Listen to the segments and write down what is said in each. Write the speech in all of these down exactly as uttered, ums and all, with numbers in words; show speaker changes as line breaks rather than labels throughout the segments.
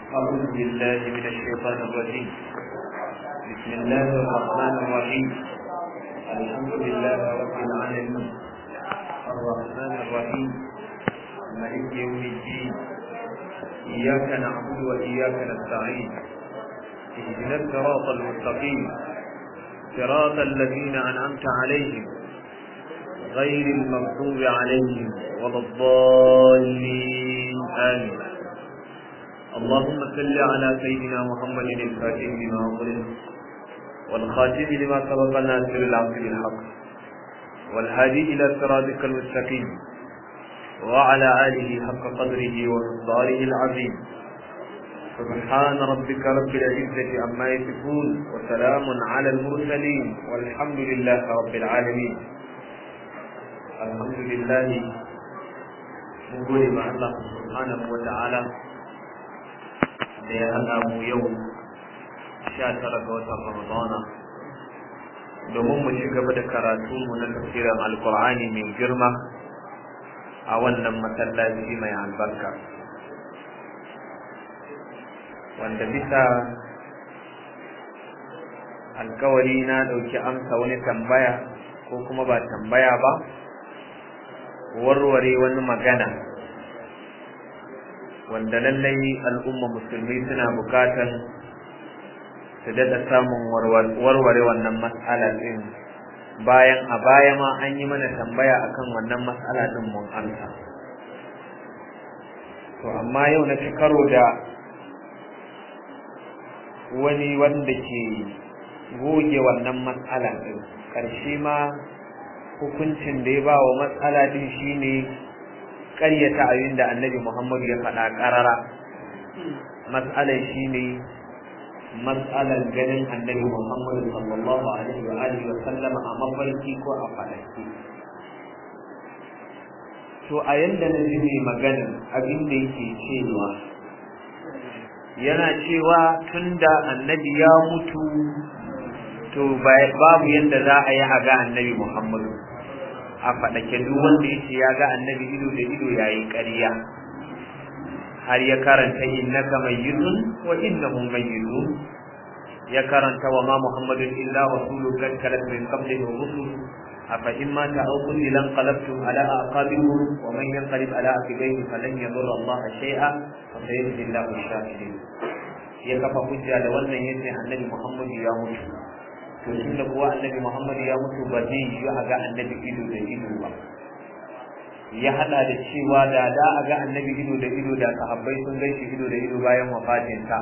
أعوذ بالله من الشيطان الرجيم. بسم الله الرحمن الرحيم. الحمد لله رب العالمين الرحمن الرحيم مالك يوم الدين. إياك نعبد وإياك نستعين. اهدنا الصراط المستقيم صراط الذين أنعمت عليهم غير المغضوب عليهم ولا الضالين آمين. اللهم صل على سيدنا محمد الفاتح لما أغلق والخاتم لما سبق ناصر العبد بالحق والهادي إلى صراطك المستقيم وعلى آله حق قدره ومقداره العظيم. سبحان ربك رب العزة عما يصفون وسلام على المرسلين والحمد لله رب العالمين. الحمد لله نقول مع الله سبحانه وتعالى da ya haɗa mu yau sha tara ga watan Ramadana domin mu ci gaba da karatu mu na tafsirin Alƙur'ani mai girma a wannan masallaci mai albarka, wanda bisa alkawari na ɗauki amsa wani tambaya ko kuma ba tambaya ba, warware wani magana wanda lallai al'umma musulmi suna bukatan su daɗa samun warware wannan mas'ala ɗin, bayan a baya ma an yi mana tambaya akan wannan mas'ala ɗin mun amsa. To amma yau na ci karo da wani wanda ke goge wannan mas'ala ɗin, ƙarshe ma hukuncin da ya ba wa mas'ala ɗin shine ƙaryata abin da annabi Muhammadu ya faɗa ƙarara. Mas'alar shi ne mas'alar ganin annabi Muhammadu sallallahu alaihi wa alihi wa sallama a mafarki ko a faɗaki. To a yanda na ji mai maganin abin da yake cewa, yana cewa tun da annabi ya mutu to babu yadda za a yi a ga annabi Muhammadu a faɗake. Duk wanda ya ce ya ga annabi ido da ido ya yi ƙarya, har ya karanta innaka mayyitun wa innahum mayyitun, ya karanta wa ma muhammadun illa rasulun qad khalat min qablihi rusul afa in mata aw qutila qalabtum ala aqabikum wa man yanqalib ala aqibihi falan yadurra allaha shay'a wa sayajzi allahu ash-shakirin. Ya kafa hujja da wannan yace annabi muhammadu ya mutu, to tunda kuwa annabi Muhammad ya mutu ba zai yi a ga annabi ido da ido ba. Ya hada da cewa da da a ga annabi ido da ido da sahabbai sun gaishe ido da ido bayan wafatinsa.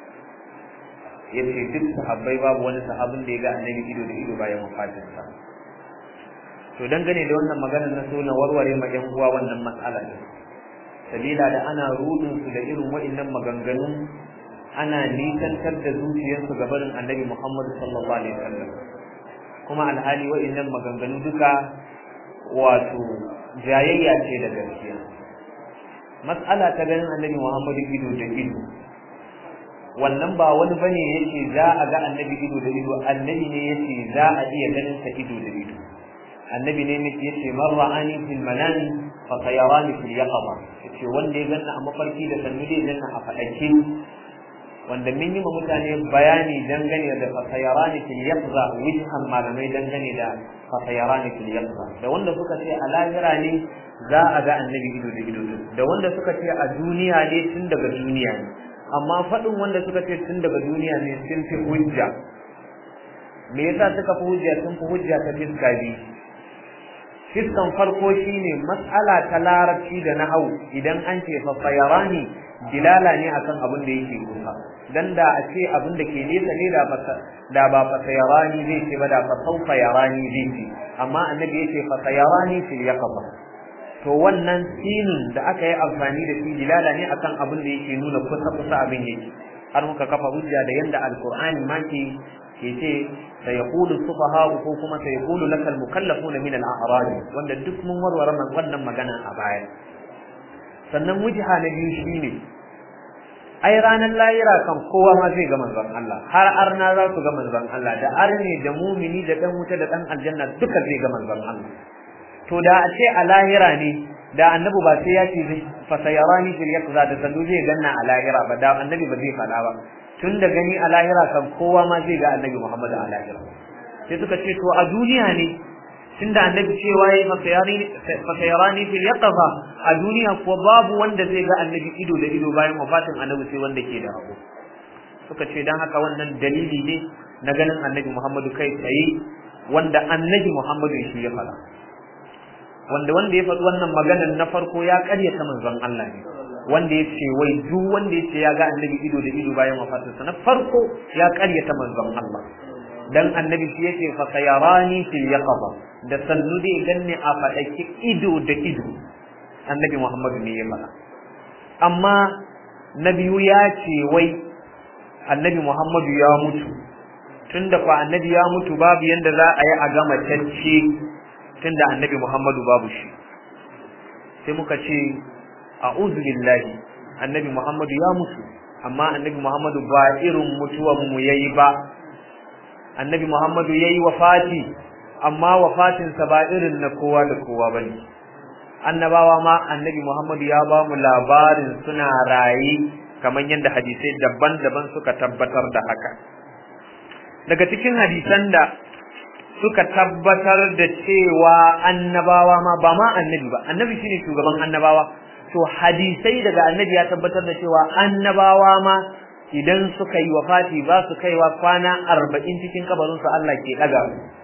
Yace duk sahabbai babu wani sahabin da ya ga annabi ido da ido bayan wafatinsa. To dangane da wannan maganar na so na warware ma yan uwa wannan mas'ala ne, sabila da ana rudin su da irin wa'annan maganganu, ana nisantar da zuciyarsu ga barin annabi Muhammad sallallahu alaihi wasallam, kuma alhali wa'annan maganganu duka wato jayayya ce da gaskiya. Mas'ala ta ganin annabi Muhammad ido da ido, wannan ba wani bane yake za a ga annabi ido da ido, annabi ne yake za a iya ganin sa ido da ido. Annabi ne yace man ra'ani fil manami fa sayarani fil yaqظة, yace wanda ya ganna a mafarki da sannu zai ganna a fadake, wanda mun yi ma mutane bayani dangane da fasayarani fil yaqza, wajhan malamai dangane da fasayarani fil yaqza, da wanda suka ce a lahira ne za a ga annabi ido da ido, da wanda suka ce a duniya ne tun daga duniya ne. Amma faɗin wanda suka ce tun daga duniya ne sun fi hujja. Me yasa suka fi hujja? Sun fi hujja ta fiska biyu. Fiskan farko shine mas'ala ta larabci da nahau, idan an ce fasayarani dilala ne akan abin da yake kusa, dan da a ce abin da ke nesa ne da da ba fasayarani zai ce ba, da fa saufa yarani zai ce, amma annabi yake fasayarani fil yaqظة. To wannan sinin da aka yi amfani da shi dilala ne akan abin da yake nuna kusa kusa abin yake, har muka kafa hujja da yanda alqur'ani ma ke ke ce sayaqulu sufaha'u ko kuma sayaqulu lakal mukallafuna min al-a'raj, wanda duk mun warware wannan magana a baya. Sannan wujha na biyu shine ai ranar lahira kan kowa ma zai ga manzon Allah, har arna za su ga manzon Allah, da arne da mumini da dan wuta da dan aljanna duka zai ga manzon Allah. To da a ce a lahira ne da annabi ba sai ya ce fa sayarani fil yaqza da sandu zai ganna a lahira ba da annabi ba zai fada ba tun da gani a lahira kan kowa ma zai ga annabi Muhammad a lahira sai suka ce to a duniya ne tunda annabi cewa yayi fa sayarani fil yaqza a duniya ko babu wanda zai ga annabi ido da ido bayan wafatin annabi sai wanda ke da rabo suka ce dan haka wannan dalili ne na ganin annabi Muhammadu kai tsaye wanda annabi Muhammadu shi ya fara wanda wanda ya faɗi wannan maganar na farko ya ƙaryata manzon Allah ne wanda ya ce wai duk wanda ya ce ya ga annabi ido da ido bayan wafatinsa na farko ya ƙaryata manzon Allah dan annabi shi yake fa sayarani fil yaqza da sannu dai ganne a faɗaki ido da ido annabi Muhammadu ne ya faɗa amma na biyu ya ce wai annabi Muhammadu ya mutu tunda fa annabi ya mutu babu yanda za a yi a gama tacce tunda annabi Muhammadu babu shi sai muka ce a'udhu billahi annabi Muhammadu ya mutu amma annabi Muhammadu ba irin mutuwan mu yayi ba annabi Muhammadu yayi wafati amma wafatin sa ba irin na kowa da kowa bane annabawa ma annabi Muhammadu ya ba mu labarin suna rayi kamar yadda hadisai daban-daban suka tabbatar da haka daga cikin hadisan da suka tabbatar da cewa annabawa ma ba ma annabi ba annabi shine shugaban annabawa to hadisai daga annabi ya tabbatar da cewa annabawa ma idan suka yi wafati ba su kaiwa kwana arba'in cikin kabarin su Allah ke daga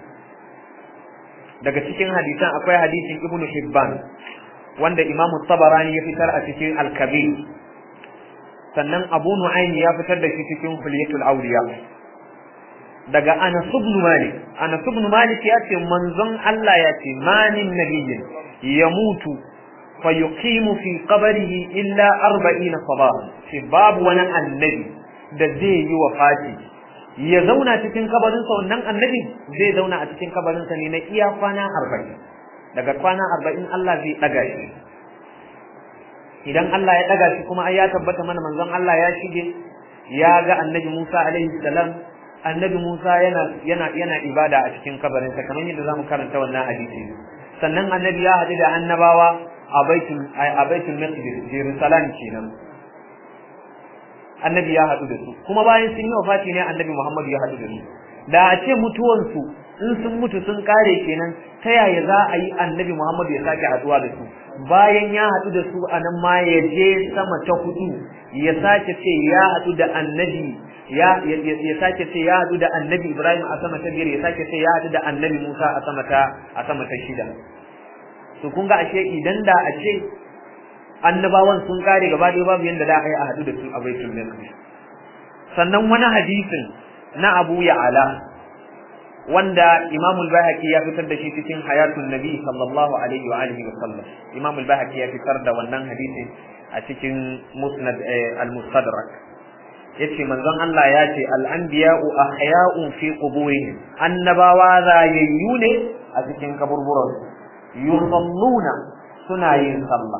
daga cikin hadisan akwai hadisin Ibn Hibban wanda Imam Tabarani ya fitar a cikin Al-Kabir sannan Abu Nu'aym ya fitar da shi cikin Hilyatul Awliya daga Anas ibn Malik Anas ibn Malik ya ce manzon Allah ya ce manin nabiyyin yamutu fa yuqimu fi qabrihi illa arba'ina sabahan shi babu wani annabi da zai yi wafati ya zauna cikin kabarin sa wannan annabi zai zauna a cikin kabarin sa ne na iya kwana arba'in daga kwana arba'in Allah zai daga shi idan Allah ya daga shi kuma ai ya tabbata mana manzon Allah ya shige ya ga annabi Musa alaihi salam annabi Musa yana yana yana ibada a cikin kabarin sa kamar yadda zamu karanta wannan hadisi sannan annabi ya hadu da annabawa a baitul a baitul maqdis Jerusalem kenan annabi ya hadu da su kuma bayan sun yi wafati ne annabi Muhammad ya hadu da su da a ce mutuwan su in sun mutu sun kare kenan ta yaya za a yi annabi Muhammad ya sake haduwa da su bayan ya hadu da su anan ma ya je sama ta hudu ya sake ce ya hadu da annabi ya ya sake ce ya hadu da annabi Ibrahim a sama ta biyar ya sake ce ya hadu da annabi Musa a sama ta a sama ta shida to kun ga ashe idan da a ce annabawan sun kare gaba ɗaya babu yanda da a yi a hadu da su a baitul maqdis sannan wani hadisin na Abu Ya'la wanda Imam al-Baihaqi ya fitar da shi cikin Hayatun Nabi sallallahu alaihi wa alihi wa sallam Imam al-Baihaqi ya fitar da wannan hadisin a cikin Musnad al-Mustadrak yace manzon Allah ya ce al-anbiya'u ahya'un fi quburihim annabawa rayayyu ne a cikin kaburburan yusalluna suna yin sallah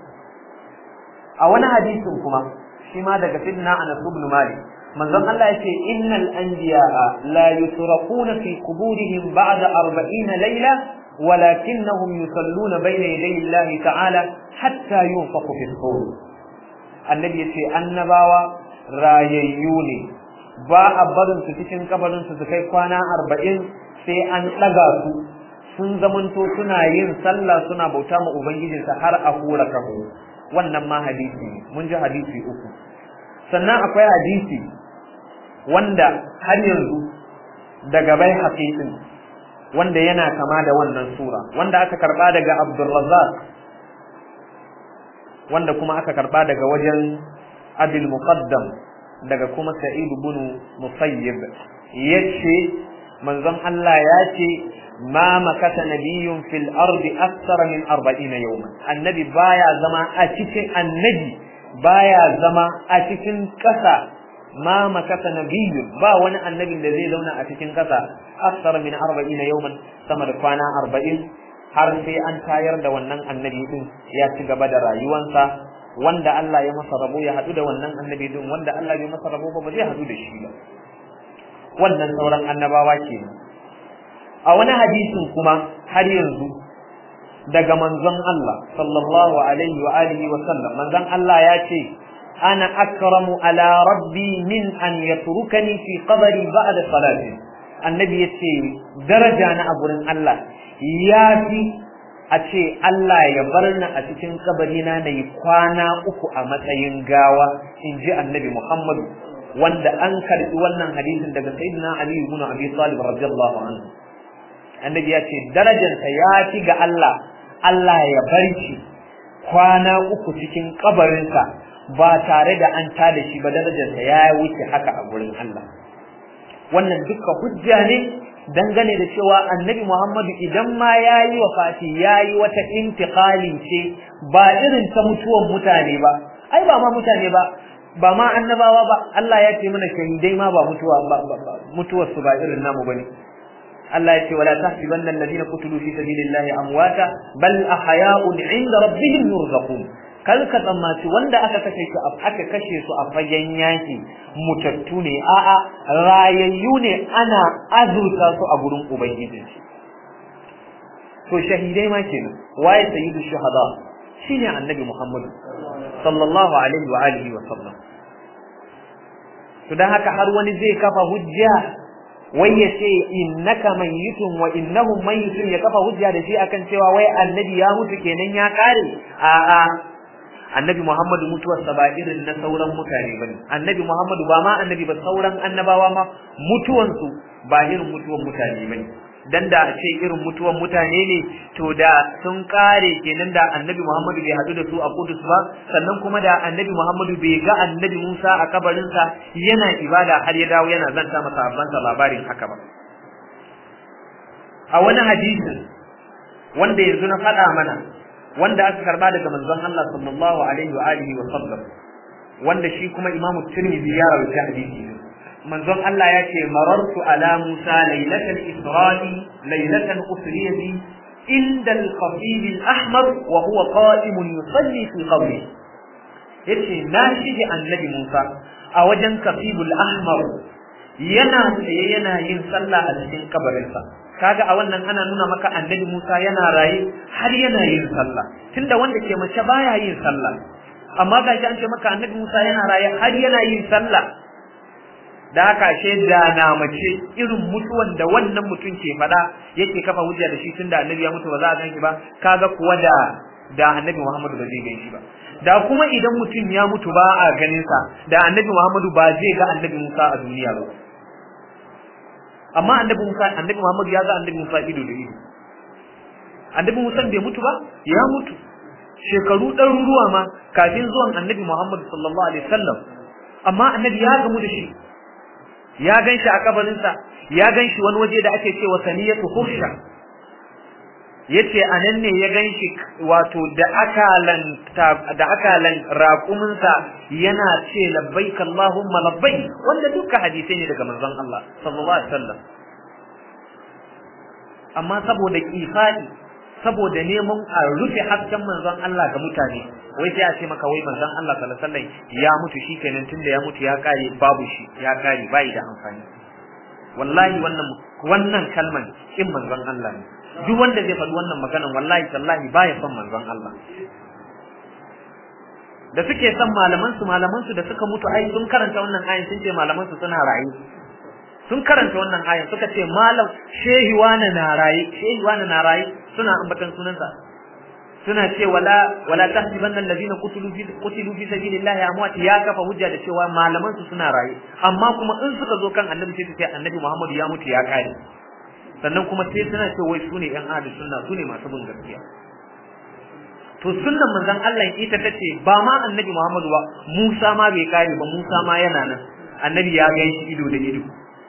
a wani hadisin kuma shi ma daga sidna Anas ibn Malik manzon Allah yace innal anbiya'a la yusrafuna fi quburihim ba'da arba'in layla walakinnahum yusalluna bayna yaday Allah ta'ala hatta yunfaqu fi as-sur annabi yace annabawa rayayyu ne ba a barin su cikin kabarin su su kai kwana arba'in sai an daga su sun zamanto suna yin sallah suna bauta ma ubangijinsa har a hura kaho wannan ma hadisi mun ji hadisi uku sannan akwai hadisi wanda har yanzu daga bai haqiqin wanda yana kama da wannan sura wanda aka karba daga Abdurrazzaq wanda kuma aka karba daga wajen Abil Muqaddam daga kuma Sa'id ibn Musayyib yace manzon Allah yace ma makata nabiyyun fil ardi akthar min arba'ina yawman annabi baya zama a cikin annabi baya zama a cikin kasa ma makata nabiyyun ba wani annabin da zai zauna a cikin kasa akthar min arba'ina yawman sama da kwana arba'in har sai an tayar da wannan annabi din ya ci gaba da rayuwansa wanda Allah ya masa rabo ya hadu da wannan annabi din wanda Allah bai masa rabo ba zai hadu da shi ba wannan sauran annabawa kenan a wani hadisin kuma har yanzu daga manzon Allah sallallahu alaihi wa alihi wa sallam manzon Allah ya ce ana akramu ala rabbi min an yatrukani fi qabri ba'da salati annabi yace daraja na a gurin Allah yafi a ce Allah ya bar ni a cikin kabari na nayi kwana uku a matsayin gawa inji annabi Muhammad wanda an karbi wannan hadisin daga sayyidina Ali ibn Abi Talib radiyallahu anhu annabi ya ce darajarsa ya fi ga Allah Allah ya bar shi kwana uku cikin kabarinsa ba tare da an tada shi ba darajarsa ya wuce haka a gurin Allah wannan duka hujja ne dangane da cewa annabi Muhammadu idan ma yayi wafati yayi wata intiqali ce ba irin ta mutuwar mutane ba ai ba ma mutane ba ba ma annabawa ba Allah ya ce mana shahidai ma ba mutuwa ba mutuwar su ba irin namu bane Allah ya ce wala tahsibanna alladhina qutilu fi sabilillahi amwata bal ahya'un 'inda rabbihim yurzaqun kal ka tsammaci wanda aka kashe su aka kashe su a fagen yaki mutattu ne a'a rayayyu ne ana azurta su a gurin ubangiji to shahidai ma kenan waye sayyidu shuhada shine annabi Muhammad sallallahu alaihi wa alihi wa sallam to dan haka har wani zai kafa hujja wai ya ce innaka mayyitun wa innahum mayyitun ya kafa hujja da shi akan cewa wai annabi ya mutu kenan ya kare a a annabi Muhammadu mutuwar sa ba irin na sauran mutane bane annabi Muhammadu ba ma annabi ba sauran annabawa ma mutuwan su ba irin mutuwar mutane bane dan da ce irin mutuwar mutane ne to da sun kare kenan da annabi Muhammadu bai hadu da su a Qudus ba sannan kuma da annabi Muhammadu bai ga annabi Musa a kabarin sa yana ibada har ya dawo yana zanta masa abbansa labarin haka ba a wani hadisi wanda yanzu na faɗa mana wanda aka karba daga manzon Allah sallallahu alaihi wa alihi wa sallam wanda shi kuma Imam Tirmidhi ya rawaita hadisi manzon Allah ya ce marartu ala Musa lailatal Isra'i lailatan usriya bi inda al-qafil al-ahmar wa huwa qa'im yusalli fi qabri yace na shige annabi Musa a wajen qafil al-ahmar yana tsaye yana yin sallah a cikin kabarinsa kaga a wannan ana nuna maka annabi Musa yana raye har yana yin sallah tunda wanda ke mace baya yin sallah amma gashi an ce maka annabi Musa yana raye har yana yin sallah da haka she da na mace irin mutuwan da wannan mutum ke fada yake kafa hujja da shi tunda annabi ya mutu ba za a ganshi ba kaga kuwa da da annabi Muhammadu ba zai ganshi ba da kuma idan mutum ya mutu ba a ganin sa da annabi Muhammadu ba zai ga annabi Musa a duniya ba amma annabi Musa annabi Muhammad ya ga annabi Musa ido da ido annabi Musa bai mutu ba ya mutu shekaru ɗaruruwa ma kafin zuwan annabi Muhammad sallallahu alaihi wasallam amma annabi ya gamu da shi ya ganshi a kabarin sa ya ganshi wani waje da ake cewa saniyatu husha yace anan ne ya ganshi wato da akalan da akalan raqumin sa yana ce labbaik allahumma labbaik wanda dukkan hadisi ne daga manzon Allah sallallahu alaihi wasallam amma saboda kifani saboda neman a rufe hasken manzon Allah ga mutane wai sai a ce maka wai manzon Allah sallallahu alaihi wasallam ya mutu shikenan tunda ya mutu ya kare babu shi ya kare bai da amfani wallahi wannan wannan kalman kin manzon Allah ne duk wanda zai faɗi wannan maganan wallahi tallahi baya son manzon Allah da suke son malaman su malaman su da suka mutu ai sun karanta wannan ayin sun ce malaman su suna rayu sun karanta wannan ayin suka ce malam shehi wani na raye shehi wani na raye suna ambatan sunansa suna ce wala wala tahsibanna alladhina qutilu fi qutilu fi sabilillahi amwat ya kafa hujja da cewa malaman su suna raye amma kuma in suka zo kan annabi sai su ce annabi Muhammad ya mutu ya kare sannan kuma sai suna ce wai sune yan ahli sunna sune masu bin gaskiya to sunnan manzon Allah ita tace ba ma annabi Muhammad ba Musa ma bai kare ba Musa ma yana nan annabi ya ga shi ido da ido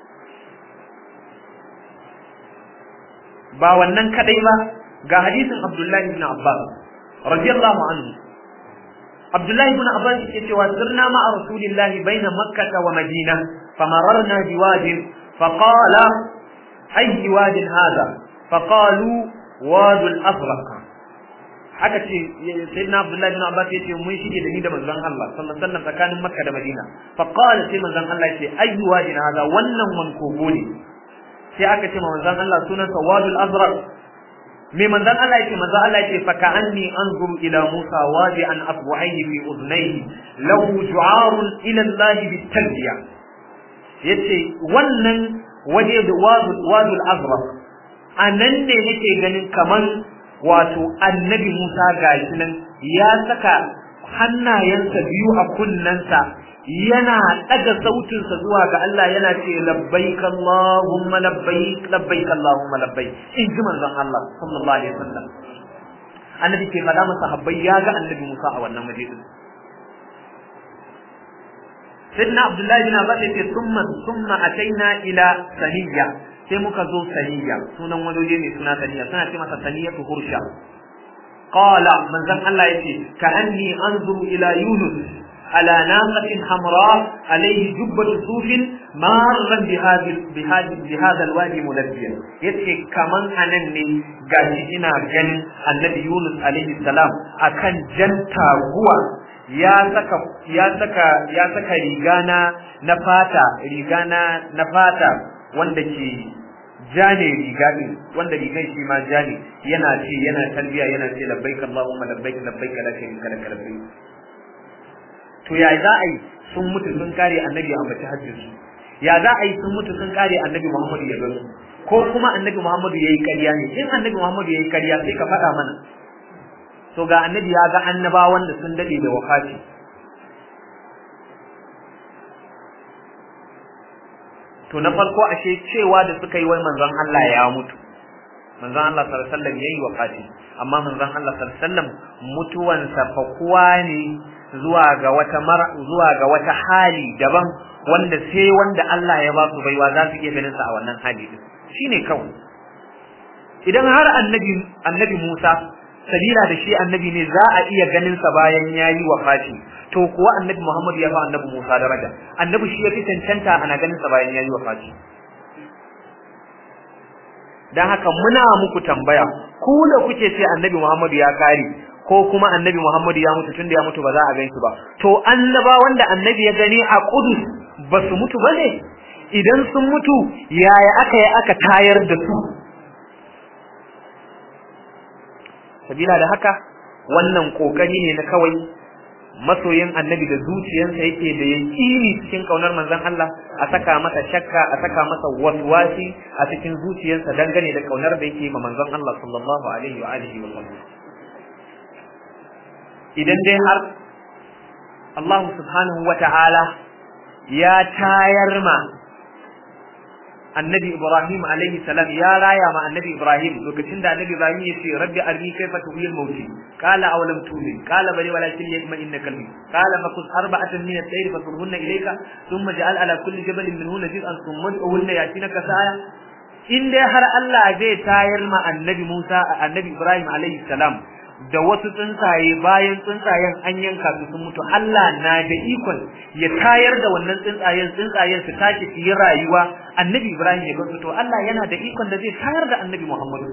ba wannan kadai ba ga hadisin Abdullahi ibn Abbas radiyallahu anhu Abdullahi ibn Abbas yake cewa sirna ma rasulillahi baina makkah wa madina famararna biwadin faqala ay wadin hada faqalu wadul azraq haka ce sayyidina Abdullahi ibn Abbas yace mun shige da ni da manzon Allah sallallahu alaihi wasallam tsakanin Makka da Madina faqala sai manzon Allah yace ay wadin hada wannan wan kogo ne sai aka ce manzon Allah sunan sa wadul azraq me manzon Allah yake manzon Allah yake fa ka'anni anzuru ila Musa wadi'an asbu'aihi fi udhnayhi lahu ju'arun ila Allah bitalbiya yace wannan waje da wadul wadul azraq anan ne nake ganin kaman wato annabi Musa gashi nan ya saka hannayensa biyu a kunnensa yana daga sautinsa zuwa ga Allah yana ce labbaik Allahumma labbaik labbaik Allahumma labbaik in ji manzon Allah sallallahu alaihi wasallam annabi ke faɗa masa habbai ya ga annabi Musa a wannan waje din sayyidina Abdullah bin Abbas ya ce summa summa ataina ila Saniya sai muka zo Saniya sunan wani waje ne suna Saniya suna ce masa Saniyatu Hursha qala manzon Allah yace ka anni anzuru ila Yunus على ناقة حمراء عليه جبة صوف مارا بهذا بهذا بهذا الوادي ملبيا yace kaman anan ne gashi ina ganin annabi Yunus alaihi salam akan jan taguwa ya saka ya saka ya saka rigana na fata rigana na fata wanda ke jane riga din wanda rigan shi ma jane yana ce yana talbiya yana ce labbaik Allahumma labbaik labbaik la sharika lak labbaik to ya za a yi sun mutu sun kare annabi a ambaci hajjinsu ya za a yi sun mutu sun kare annabi Muhammadu ya gano ko kuma annabi Muhammadu yayi ƙarya ne in annabi Muhammadu yayi ƙarya sai ka faɗa mana to ga annabi ya ga annabawan da sun dade da wafati to na farko ashe cewa da suka yi wai manzon Allah ya mutu manzon Allah sallallahu alaihi wasallam yayi wafati amma manzon Allah sallallahu alaihi wasallam mutuwansa fa kuwa ne zuwa ga wata mara zuwa ga wata hali daban wanda sai wanda Allah ya ba su baiwa za su iya ganin sa a wannan hali din shine kawai idan har annabi annabi Musa sabila da shi annabi ne za a iya ganin sa bayan yayi wafati to kuwa annabi Muhammad ya fa annabi Musa daraja annabi shi ya fi cancanta ana ganin sa bayan yayi wafati dan haka muna muku tambaya ku da kuke ce annabi Muhammad ya kare ko kuma annabi Muhammad ya mutu tunda ya mutu ba za a ganshi ba to annaba wanda annabi ya gani a Qudus ba su mutu bane idan sun mutu yaya aka yi aka tayar da su sabila da haka wannan kokari ne na kawai masoyin annabi da zuciyarsa yake da yakini cikin kaunar manzon Allah a saka masa shakka a saka masa waswasi a cikin zuciyarsa dangane da kaunar da yake ma manzon Allah sallallahu alaihi wa alihi wa sallam idan dai har Allah subhanahu wa ta'ala ya tayar ma annabi Ibrahim alaihi salam ya raya ma annabi Ibrahim lokacin da annabi Ibrahim ya ce rabbi arni kayfa tuhyil mawti qala aw lam tu'min qala bali walakin yatma'inna qalbi qala fakus arba'atan min at-tayr fasurhunna ilayka thumma ja'al ala kulli jabalin minhunna juz'an thumma ud'uhunna yatinaka sa'a in dai har Allah zai tayar ma annabi Musa annabi Ibrahim alaihi salam da wasu tsuntsaye bayan tsuntsayen an yanka su sun mutu Allah na da ikon ya tayar da wannan tsuntsayen tsuntsayen su tashi su yi rayuwa annabi Ibrahim ya gansu to Allah yana da ikon da zai tayar da annabi Muhammadu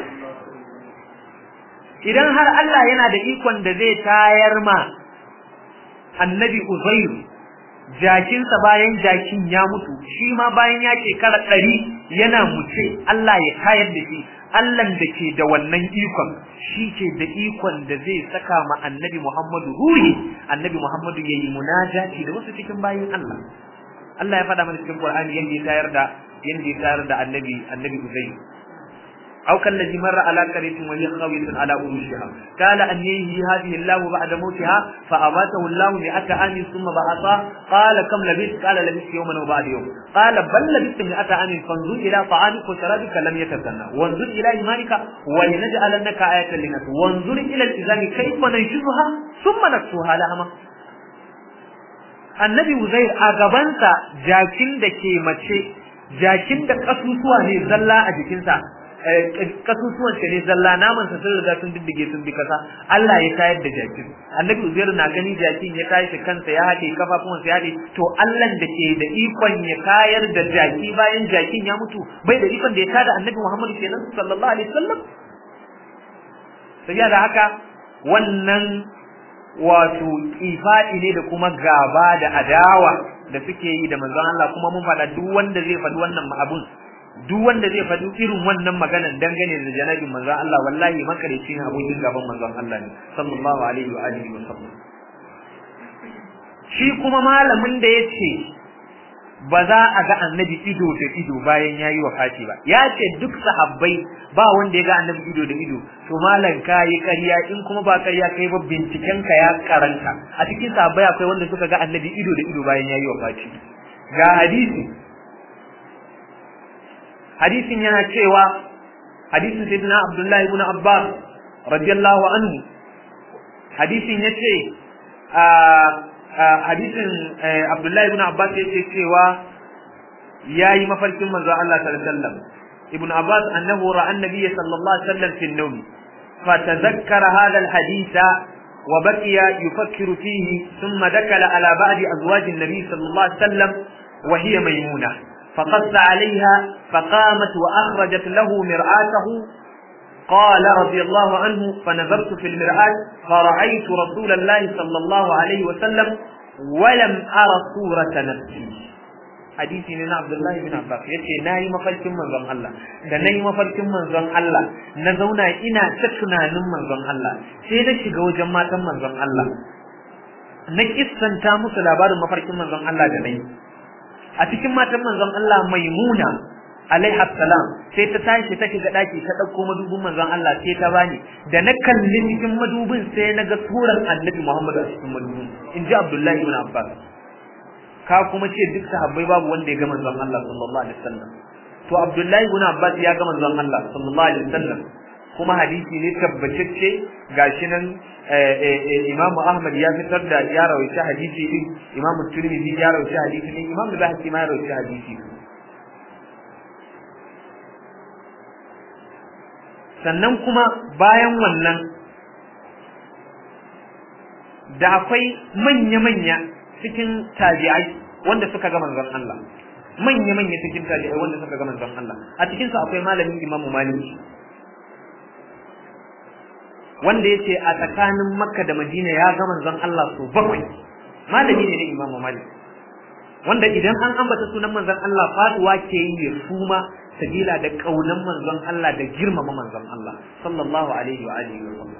idan har Allah yana da ikon da zai tayar ma annabi Uzair jakinsa bayan jakin ya mutu shi ma bayan ya shekara ɗari yana muce Allah ya tayar da shi Allah da ke da wannan ikon shi ke da ikon da zai saka ma annabi Muhammadu ruhi annabi Muhammadu yayi munajati da wasu cikin bayin Allah Allah ya faɗa mana cikin Qur'ani yanda ya tayar da yanda ya tayar da annabi annabi Uzayr aw kallazi marra ala qaryatin wa hiya khawiyatun ala urushiha qala annihi hadhihi Allah ba'da mawtiha fa amatahu Allah mi'ata amin thumma ba'atha qala kam labith qala labith yawman wa ba'da yawm qala bal labith mi'ata amin fanzur ila ta'amika wa sharabika lam yatasanna wanzur ila imanika wa linaj'alannaka ayatan lin-nas wanzur ila al-izami kayfa nanshuzuha thumma naksuha lahama annabi Uzair a gabansa jakin da ke mace jakin da kasusuwa ne zalla a jikinsa kasusuwan shi ne zalla naman sa sun riga sun diddige sun bi kasa Allah ya tayar da jakin annabi Uzair na gani jakin ya tashi kansa ya hade kafafun sa ya hade to Allah da ke da ikon ya tayar da jaki bayan jakin ya mutu bai da ikon da ya tada annabi Muhammad kenan sallallahu alaihi wasallam sai da haka wannan wato kifadi ne da kuma gaba da adawa da suke yi da manzon Allah kuma mun faɗa duk wanda zai faɗi wannan abun duk wanda zai faɗi irin wannan maganar dangane da janabin manzon Allah wallahi makareci ne abokin gaban manzon Allah ne sallallahu alaihi wa alihi wa sallam shi kuma malamin da yace ba za a ga annabi ido da ido bayan yayi wafati ba ya ce duk sahabbai ba wanda ya ga annabi ido da ido to malan kai ƙarya in kuma ba ƙarya kai ba binciken ka ya karanta a cikin sahabbai akwai wanda suka ga annabi ido da ido bayan yayi wafati ga hadisi hadisin yana cewa hadisin sayyidina Abdullah ibn Abbas radiyallahu anhu hadisin yace a hadisin Abdullah ibn Abbas yace cewa yayi mafarkin manzo Allah sallallahu alaihi wasallam ibn Abbas annahu ra'a an-nabiy sallallahu alaihi wasallam fi an-nawm fatadhakkara hadha al-hadith wa baqiya yufakkiru fihi thumma dakala ala ba'di azwaj an-nabiy sallallahu alaihi wasallam wa hiya maymunah فقص عليها فقامت وأخرجت له مرآته قال رضي الله عنه فنظرت في المرآة فرأيت رسول الله صلى الله عليه وسلم ولم أرى صورة نفسي حديثي من عبد الله بن عباس yace nayi mafarkin manzon Allah da nayi mafarkin manzon Allah na zauna ina ta tunanin manzon Allah sai na shiga wajen matan manzon Allah na kissanta musu labarin mafarkin manzon Allah da nayi a cikin matan manzon Allah Maimuna alaiha salam sai ta tashi ta shiga daki ta dauko madubin manzon Allah sai ta bani da na kalli cikin madubin sai na ga surar Annabi Muhammad a cikin madubin inji Abdullahi ibn Abbas ka kuma ce duk sahabbai babu wanda ya ga manzon Allah sallallahu alaihi wasallam to Abdullahi ibn Abbas ya ga manzon Allah sallallahu alaihi wasallam kuma hadisi ne tabbatacce gashi nan Imam Ahmad ya fitar da ya rawaita hadisi din Imam Tirmidhi ya rawaita hadisi din Imam Bukhari ma ya rawaita hadisi sannan kuma bayan wannan da akwai manya-manya cikin tabi'ai wanda suka ga manzon Allah manya-manya cikin tabi'ai wanda suka ga manzon Allah a cikin su akwai malamin Imam Malik wanda yace a tsakanin Makka da Madina ya ga manzon Allah su bakwai malami ne na Imam Malik wanda idan an ambata sunan manzon Allah faduwa ke yi suma sabila da kaunan manzon Allah da girmama manzon Allah sallallahu alaihi wa alihi wa sallam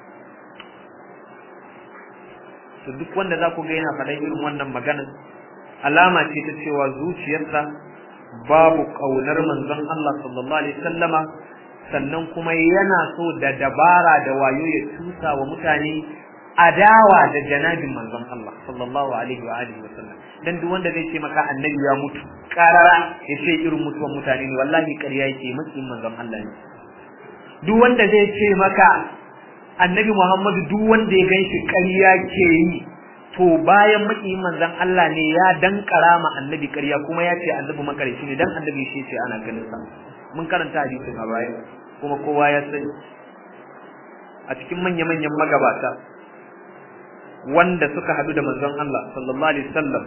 to duk wanda za ku ga yana faɗa irin wannan magana alama ce ta cewa zuciyarsa babu kaunar manzon Allah sallallahu alaihi wasallama sannan kuma yana so da dabara da wayo ya tusa wa mutane adawa da janabin manzon Allah sallallahu alaihi wa alihi wasallam dan duk wanda zai ce maka annabi ya mutu karara ya ce irin mutuwan mutane ne wallahi ƙarya yake makin manzon Allah ne duk wanda zai ce maka annabi Muhammadu duk wanda ya ganshi ƙarya ke yi to bayan makiyin manzon Allah ne ya dankara ma annabi ƙarya kuma ya ce annabi makarici ne dan annabi shi ce ana ganin sa mun karanta hadisin a baya kuma kowa ya sani a cikin manya-manyan magabata wanda suka hadu da manzon Allah sallallahu alaihi wasallam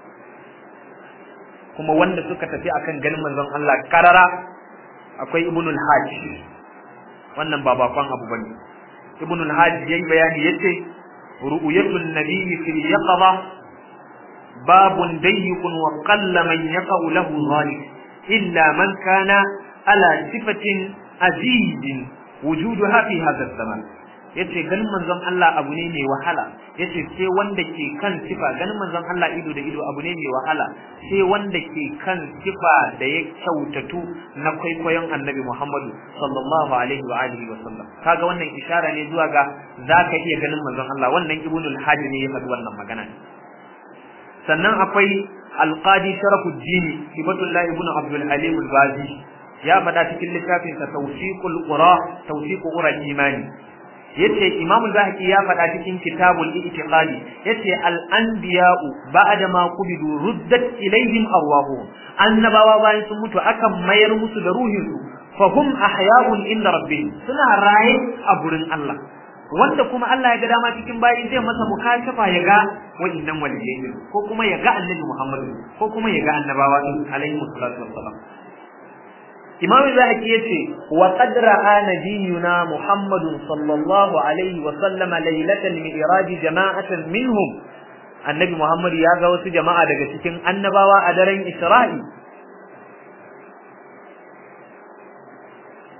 kuma wanda suka tafi akan ganin manzon Allah karara akwai ibnul hajj wannan ba bakon abu bane ibnul hajj yayi bayani yace ru'yatul nabiyyi fil yaqظة babun dayyqun wa qalla man yaqau lahu zalik illa man kana ala sifatin azizin wujuduha fi hadha az-zaman yace ganin manzon Allah abu ne mai wahala yace sai wanda ke kan sifa ganin manzon Allah ido da ido abu ne mai wahala sai wanda ke kan sifa da ya kyautatu na kwaikwayon Annabi Muhammad sallallahu alaihi wa alihi wa sallam kaga wannan ishara ne zuwa ga zaka iya ganin manzon Allah wannan ibnul hajj ne ya faɗi wannan magana sannan akwai al-qadi sharafuddin hibatullah ibn abdul halim al-bazi ya faɗa cikin littafin sa tawfiqul qura tawfiqu qura imani yace Imam Zahiri ya faɗa cikin Kitabul I'tiqadi yace al-anbiya'u ba'da ma qubidu ruddat ilayhim arwahuhum annabawa bayan sun mutu akan mayar musu da ruhin su fa hum ahya'un inda rabbihim suna raye a gurin Allah wanda kuma Allah ya ga dama cikin bayi zai masa mukashafa ya ga wa'innan waliyai ko kuma ya ga Annabi Muhammad ko kuma ya ga annabawa alaihi salatu wassalam Imam Zahaki yace wa qad ra'a nabiyuna Muhammadun sallallahu alaihi wa sallama lailatal mi'raj jama'atan minhum Annabi Muhammad ya ga wasu jama'a daga cikin annabawa a daren Isra'i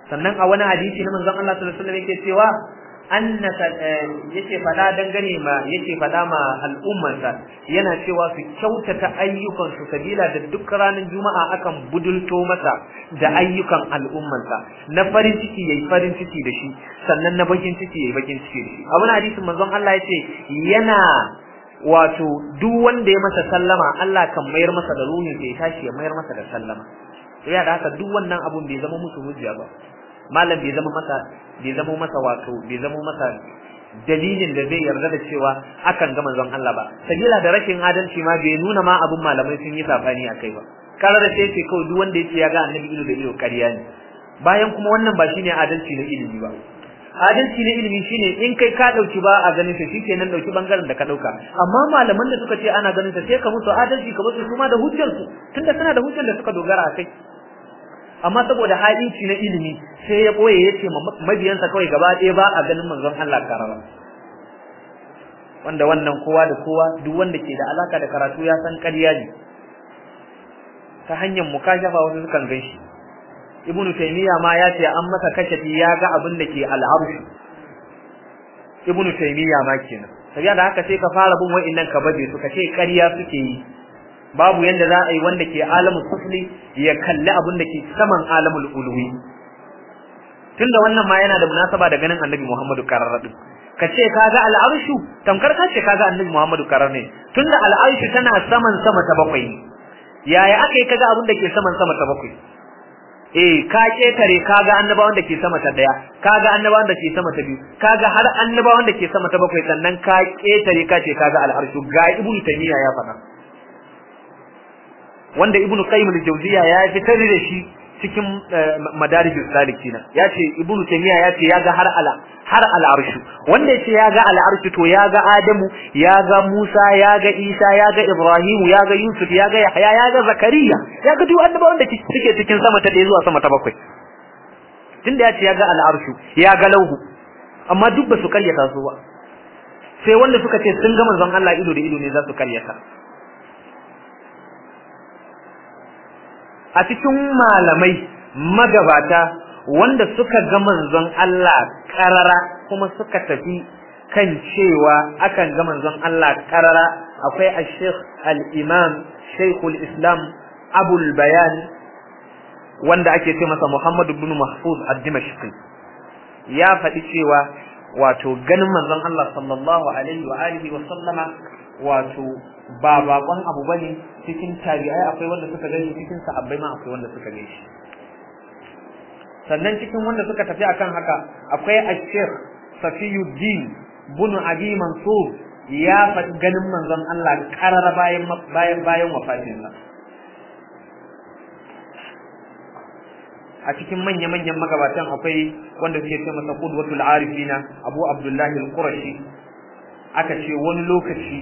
sannan a wani hadisi na manzon Allah sallallahu alaihi wasallam yake cewa annaka yake fada dangane ma yake fada ma al'ummarsa yana cewa su kyautata ayyukan su sabila da duk ranar juma'a akan budulto masa da ayyukan al'ummarsa na farin ciki yayi farin ciki da shi sannan na bakin ciki yayi bakin ciki da shi a wani hadisin manzon Allah yace yana wato duk wanda ya masa sallama Allah kan mayar masa da ruhin sai tashi ya mayar masa da sallama to ya da haka duk wannan abun bai zama musu hujja ba malam bai zama masa bai zama masa wato bai zama masa dalilin da zai yarda da cewa akan ga manzon Allah ba sabila da rashin adalci ma bai nuna ma abun malamai sun yi safani akai ba karar da sai ce kawai duk wanda yake ya ga annabi ido da ido ƙarya ne bayan kuma wannan ba shine adalci na ilimi ba adalci na ilimi shine in kai ka dauki ba a ganin ta shikenan dauki bangaren da ka dauka amma malaman da suka ce ana ganin ta sai ka musu adalci ka musu kuma da hujjar su tunda suna da hujjar da suka dogara akai amma saboda haɗinci na ilimi sai ya boye yace mabiyansa kawai gaba ɗaya ba a ganin manzon Allah karara wanda wannan kowa da kowa duk wanda ke da alaka da karatu ya san ƙarya ne ta hanyar mukashafa wasu sukan ganshi ibnu taymiya ma ya ce an masa kashafi ya ga abin da ke al-arsh ibnu taymiya ma kenan saboda da haka sai ka fara bin wa'annan ka baje su ka ce ƙarya suke yi babu yanda za a yi wanda ke alamul sufli ya kalli abin da ke saman alamul ulwi tunda wannan ma yana da munasaba da ganin annabi Muhammadu kararradu kace kaga al-arshu tamkar kace kaga annabi Muhammadu karar ne tunda al-arshu tana saman sama ta bakwai yaya akai kaga abin da ke saman sama ta bakwai eh ka ketare kaga annabawan da ke sama ta daya kaga annabawan da ke sama ta biyu kaga har annabawan da ke sama ta bakwai sannan ka ketare kace kaga al-arshu ga ibnu taymiya ya faɗa wanda ibnu qayyim al-jawziya ya fitar da shi cikin madarijus salikin yace ibnu taymiya yace yaga har ala har al-arshu wanda yace yaga al-arshu to yaga adamu yaga musa yaga isa yaga ibrahim yaga yusuf yaga yahya yaga zakariya yaga duk annabawan da suke cikin sama ta ɗaya zuwa sama ta bakwai tunda yace yaga al-arshu yaga lauhu amma duk ba su karyata su ba sai wanda suka ce sun ga manzon Allah ido da ido ne za su karyata a cikin malamai magabata wanda suka ga manzon Allah karara kuma suka tafi kan cewa akan ga manzon Allah karara akwai al-Sheikh al-Imam Sheikhul Islam Abul Bayan wanda ake ce masa Muhammad ibn Mahfuz ad-Dimashqi ya faɗi cewa wato ganin manzon Allah sallallahu alaihi wa alihi wa sallama wato ba bakon abu bane cikin tabi'ai akwai wanda suka gani cikin sahabbai ma akwai wanda suka gani sannan cikin wanda suka tafi akan haka akwai al-Sheikh Safiyuddin bin Abi Mansur ya faɗi ganin manzon Allah karara bayan bayan bayan wafatinsa a cikin manya-manyan magabatan akwai wanda suke ce masa Qudwatul Arifina Abu Abdullah al-Qurashi aka ce wani lokaci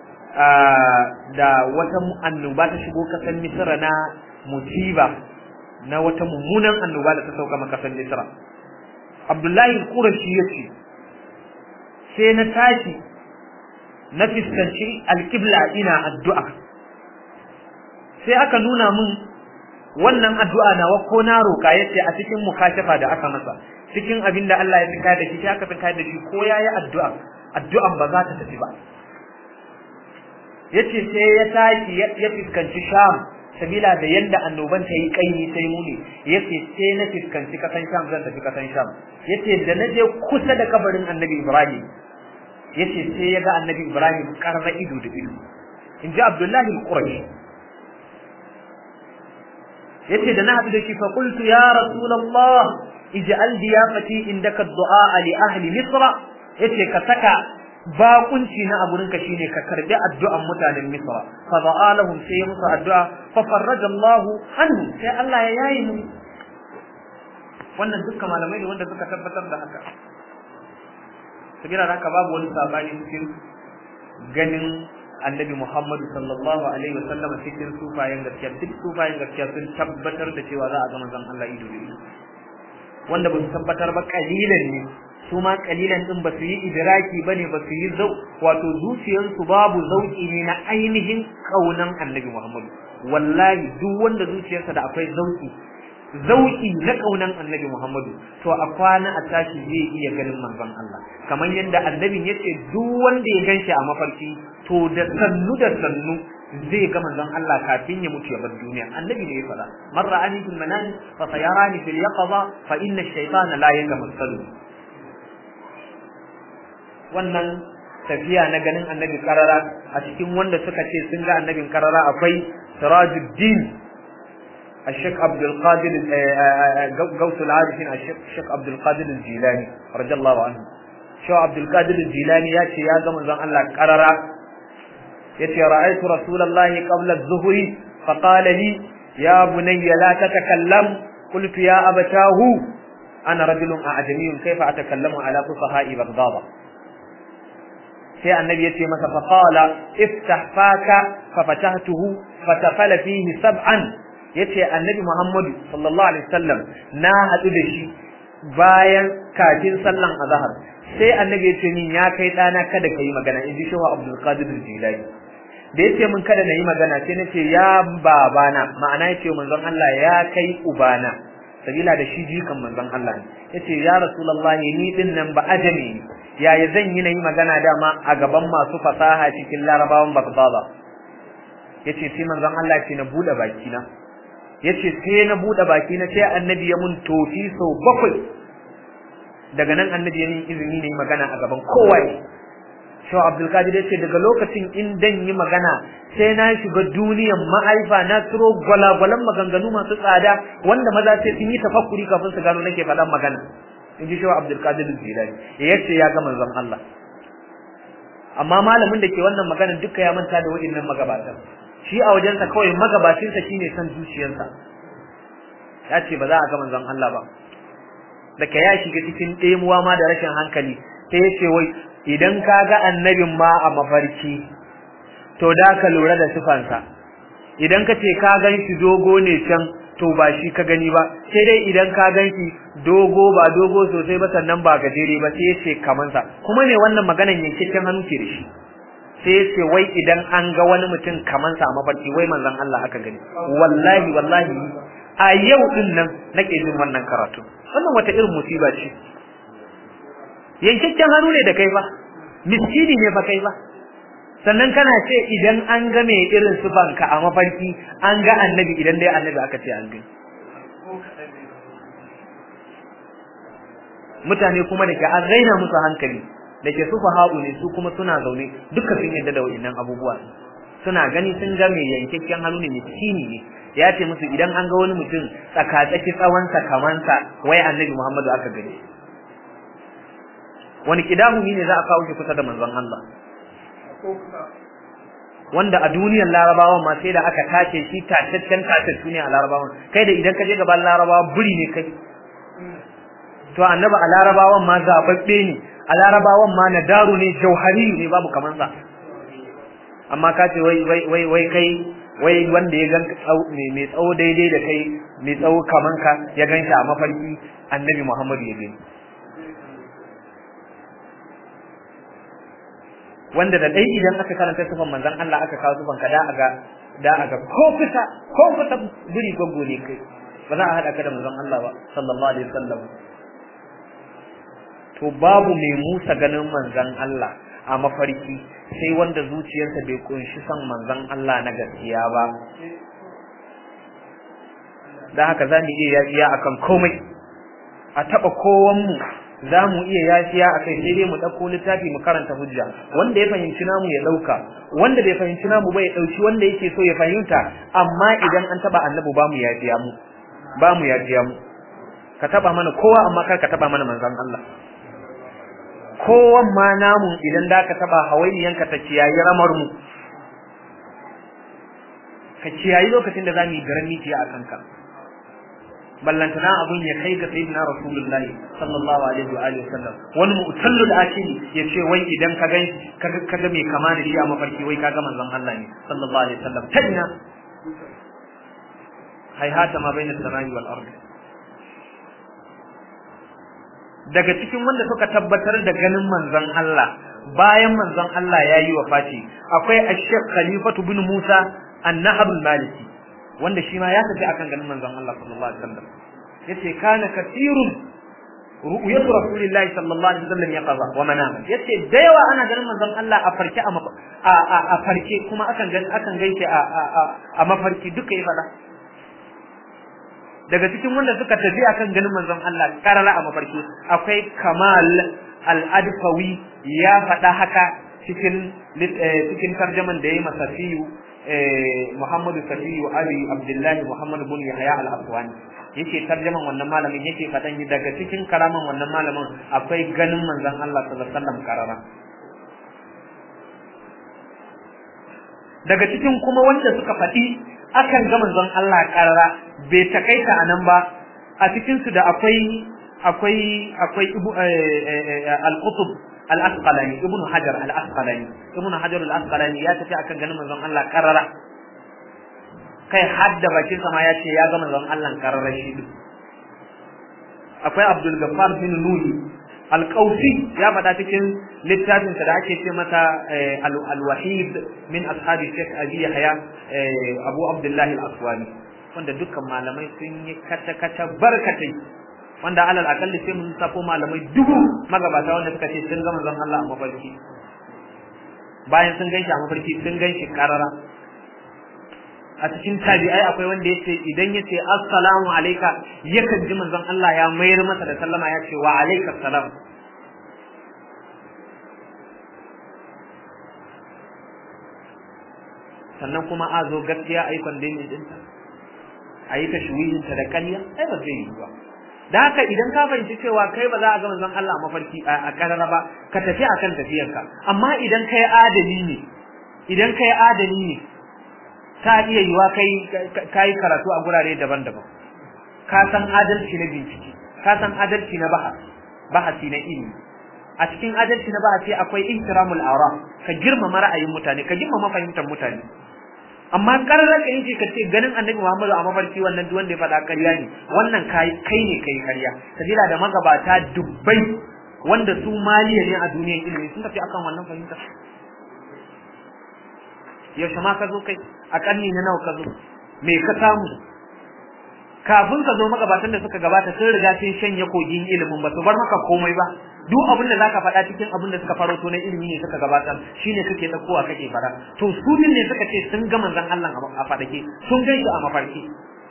da wata annoba ta shigo kasar Misra na musiba na wata mummunan annoba da ta sauka ma kasar Misra Abdullahi al-Qurashi yace sai na tashi na fiskanci al-qibla ina addu'a sai aka nuna min wannan addu'a na ko na roka yace a cikin mukashafa da aka masa cikin abinda Allah ya tsaka da shi sai aka tsaka da shi ko yayi addu'a addu'an ba za ta tafi ba yace sai ya tashi ya fiskanci Sham sabila da yanda annoban ta yi kaini sai muni yace sai na fiskanci kasan Sham zan tafi kasan Sham yace da naje kusa da kabarin Annabi Ibrahim yace sai ya ga Annabi Ibrahim karra ido da ido inji Abdullahi al-Qurashi yace da na haɗu da shi fa qultu ya rasulullah ij'al diyafati indaka ad-du'a li ahli misra yace ka saka bakunci na aburinka shine ka karbi addu'an mutanen misra fa da'a lahum sai musu addu'a fa farraja Allah anhu sai Allah ya yayi mu wannan dukkan malamai ne wanda suka tabbatar da haka sabira haka babu wani sabani cikin ganin annabi Muhammad sallallahu alaihi wasallam cikin sufayen gaskiya duk sufayen gaskiya sun tabbatar da cewa za a ga manzon Allah ido da ido wanda ba su tabbatar ba kalilan ne su ma kalilan din ba su yi idraki bane ba su yi zau wato zuciyarsu babu zauki ne na ainihin kaunan annabi Muhammad wallahi duk wanda zuciyarsa da akwai zauki zauki na kaunan annabi Muhammadu to a kwana a tashi zai iya ganin manzon Allah kamar yadda annabin yace duk wanda ya ganshi a mafarki to da sannu da sannu zai ga manzon Allah kafin ya mutu ya bar duniya annabi ne ya fara man ra'ani fil manami fa sayarani fil yaqza fa inna ash-shaytana la yatamassalu wannan tafiya na ganin annabi karara a cikin wanda suka ce sun ga annabin karara akwai Sirajuddin الشيخ عبد القادر غوث العارفين الشيخ عبد القادر الجيلاني رضي الله عنه شو عبد القادر الجيلاني ياتي يا زمان زمان الله قررا ياتي رأيت رسول الله قبل الظهر فقال لي يا بني لا تتكلم قلت يا أبتاه أنا رجل أعجمي كيف أتكلم على فصحاء بغداد sai annabi yace masa fa qala iftah faka fa fatahtuhu fatafala fihi sab'an yace annabi Muhammadu sallallahu alaihi wasallam na hadu da shi bayan kafin sallan azhar sai annabi yace min ya kai dana kada kai magana inji shehu Abdul Qadir Jilani da yace min kada nayi magana sai nace ya babana ma'ana yace manzon Allah ya kai ubana sabila da shi jikan manzon Allah ne yace ya rasulullahi ni din nan ba ajami yaya zan yi nayi magana dama a gaban masu fasaha cikin larabawan Baghdad yace sai manzon Allah ce na bude baki na yace sai na bude baki na sai annabi ya mun tofi sau bakwai daga nan annabi ya min izini ne magana a gaban kowa Shehu Abdul Qadir yace daga lokacin in dan yi magana sai na shiga duniyar ma'aifa na turo gwalagwalan maganganu masu tsada wanda maza sai sun yi tafakkuri kafin su gano nake faɗan magana inji Shehu Abdul Qadir Jilani yace ya ga manzon Allah amma malamin da ke wannan magana duka ya manta da waɗannan magabatan shi a wajensa kawai magabacinsa shine san zuciyarsa ya ce ba za a ga manzon Allah ba daga ya shiga cikin ɗemuwa ma da rashin hankali sai ya ce wai idan ka ga annabin ma a mafarki to da ka lura da sifansa idan ka ce ka gan shi dogo ne can to ba shi ka gani ba sai dai idan ka gan shi dogo ba dogo sosai ba sannan ba gajere ba sai ya ce kamansa kuma ne wannan maganan yankakken hannu ce da shi sai ya ce wai idan an ga wani mutum kamansa a mafarki wai manzon Allah aka gani wallahi wallahi a yau din nan nake jin wannan karatu wannan wata irin musiba ce yankakken hannu ne da kai ba miskini ne fa kai ba sannan kana ce idan an ga mai irin sufanka a mafarki an ga annabi idan dai annabi aka ce an gani mutane kuma da ke an raina musu hankali da ke sufa haɗu ne su kuma suna zaune duka sun yadda da wa'innan abubuwa suna gani sun ga mai yankakken hannu ne miskini ne ya ce musu idan an ga wani mutum tsakatsaki tsawonsa kamansa wai annabi Muhammadu aka gani wani kidahu ne za a kawo shi kusa da manzon Allah wanda a duniyar larabawan ma sai da aka tace shi tataccen tatattu ne a larabawan kai da idan ka je gaban larabawa buri ne kai to annabi a larabawan ma zababbe ne a larabawan ma na daru ne jauhari ne babu kaman sa amma ka ce wai wai wai wai kai wai wanda ya gan mai tsawo daidai da kai mai tsawo kaman ka ya gan shi a mafarki annabi Muhammadu ya gani wanda da dai idan aka karanta sifan manzon Allah aka kawo sifan ka da aga da aga ko kusa ko kusa guri gogo ne kai ba za a hada ka da manzon Allah ba sallallahu alaihi wasallam to babu mai musa ganin manzon Allah a mafarki sai wanda zuciyarsa bai kunshi san manzon Allah na gaskiya ba dan haka zamu iya yafiya akan komai a taba kowan mu za mu iya yafiya a kai sai dai mu ɗauko littafi mu karanta hujja wanda ya fahimci namu ya ɗauka wanda bai fahimci namu ba ya ɗauki wanda yake so ya fahimta amma idan an taɓa annabi ba mu yafiya mu ba mu yafiya mu ka taɓa mana kowa amma kar ka taɓa mana manzon Allah kowan ma namu idan da ka taɓa hawainiyanka ta kiyayi ramar mu ka kiyayi lokacin da za mu yi garan mitiya a kanka ballantana abun ya kai ga sayyidina rasulullah sallallahu alaihi wa alihi wasallam wani mu'tallul akili yace wai idan ka ga ka ga mai kama da shi a mafarki wai ka ga manzon Allah ne sallallahu alaihi wasallam tadina hayhata ma baina samai wal ard daga cikin wanda suka tabbatar da ganin manzon Allah bayan manzon Allah yayi wafati akwai ash-shaykh Khalifatu bin Musa an-Nahab al-Maliki wanda shi ma ya tafi akan ganin manzon Allah sallallahu alaihi wasallam yace kana kathirun ru'yatu rasulillahi sallallahu alaihi wasallam yaqaza wa manama yace da yawa ana ganin manzon Allah a farke a a farke kuma akan gani akan gaishe a a mafarki duka yi fada daga cikin wanda suka tafi akan ganin manzon Allah karara a mafarki akwai Kamal al-Adfawi ya fada haka cikin cikin tarjaman da yayi masafiyu Muhammadu Safiyu Ali Abdullahi Muhammad bin Yahya al-Aswani yake tarjaman wannan malamin yake fadan daga cikin karaman wannan malamin akwai ganin manzon Allah sallallahu alaihi wasallam karara daga cikin kuma wanda suka fadi akan ga manzon Allah karara bai takaita anan ba a cikin su da akwai akwai akwai al-Qutb al-Asqalani Ibn Hajar al-Asqalani Ibn Hajar al-Asqalani ya tafi akan ganin manzon Allah karara kai hadda bakin sa ma ya ce ya ga manzon Allah karara shi akwai Abdul Ghaffar bin Nuni al-Qawsi ya faɗa cikin littafin sa da ake ce masa al-Wahid min ashabi Sheikh Abi Yahya Abu Abdullah al-Aswani wanda dukkan malamai sun yi kata kata barkatai wanda alal akalli sai mun safo malamai dubu magabata wanda suka ce sun ga manzon Allah a mafarki bayan sun ganshi a mafarki sun ganshi karara a cikin tabi'ai akwai wanda yace idan yace assalamu alayka yakan ji manzon Allah ya mayar masa da sallama ya ce wa alayka salam sannan kuma a zo gaskiya ai kwandemin dinta ayi tashwihin ta da ƙarya ai ba zai yi ba da haka idan ka fahimci cewa kai ba za a ga manzon Allah a mafarki a karara ba ka tafi akan tafiyarka amma idan kai adali ne idan kai adali ne ta iya yiwa kai kai karatu a gurare daban-daban ka san adalci na bincike ka san adalci na bahas bahasi na ilimi a cikin adalci na bahasi akwai ihtiramul ara ka girmama ra'ayin mutane ka girmama fahimtar mutane amma karrar ka yake kace ganin Annabi Muhammadu a mafarki wannan duk wanda ya faɗa ƙarya ne wannan kai kai ne kai ƙarya sabila da magabata dubbai wanda su maliya ne a duniyar ilimi sun tafi akan wannan fahimta yaushe ma ka zo kai a ƙarni na nawa ka zo me ka samu kafin ka zo magabatan da suka gabata sun riga sun shanye kogin ilimin ba su bar maka komai ba duk abin da zaka faɗa cikin abin da suka faro to na ilimi ne suka gabatar shine kake dakowa kake fara to su din ne suka ce sun ga manzon Allah a fadake sun ga shi a mafarki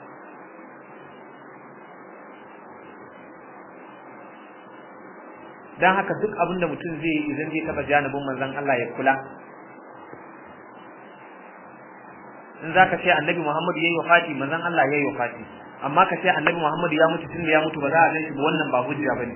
dan haka duk abin da mutum zai yi idan zai taba janibin manzon Allah ya kula in zaka ce annabi Muhammad yayi wafati manzon Allah yayi wafati amma ka ce annabi Muhammad ya mutu tun ya mutu ba za a gan shi ba wannan ba hujja bane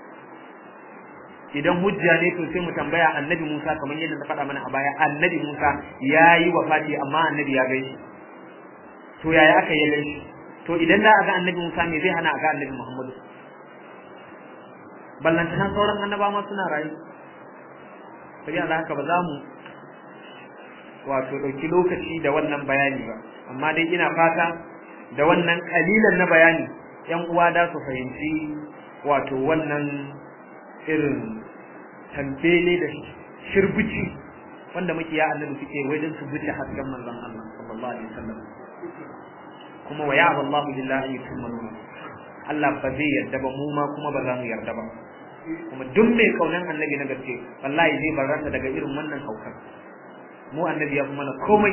idan hujja ne to sai mu tambaya annabi Musa kamar yadda na faɗa mana a baya annabi Musa yayi wafati amma annabi ya gaishe to yaya aka yi gaishe to idan da aga annabi Musa me zai hana aga annabi Muhammad ballantana sauran annaba ma suna rayu sai Allah haka ba za mu wato dauki lokaci da wannan bayani ba amma dai ina fata da wannan kalilan na bayani yan uwa da su fahimci wato wannan irin tambele da shirbici wanda mukiya annabi suke wajen su buce hasken manzon Allah sallallahu alaihi wasallam kuma wa ya'ba Allah billahi yutimmu Allah ba zai yarda ba mu ma kuma ba za mu yarda ba kuma duk mai kaunan annabi na gaske wallahi zai barranta daga irin wannan haukar mu annabi ya kuma na komai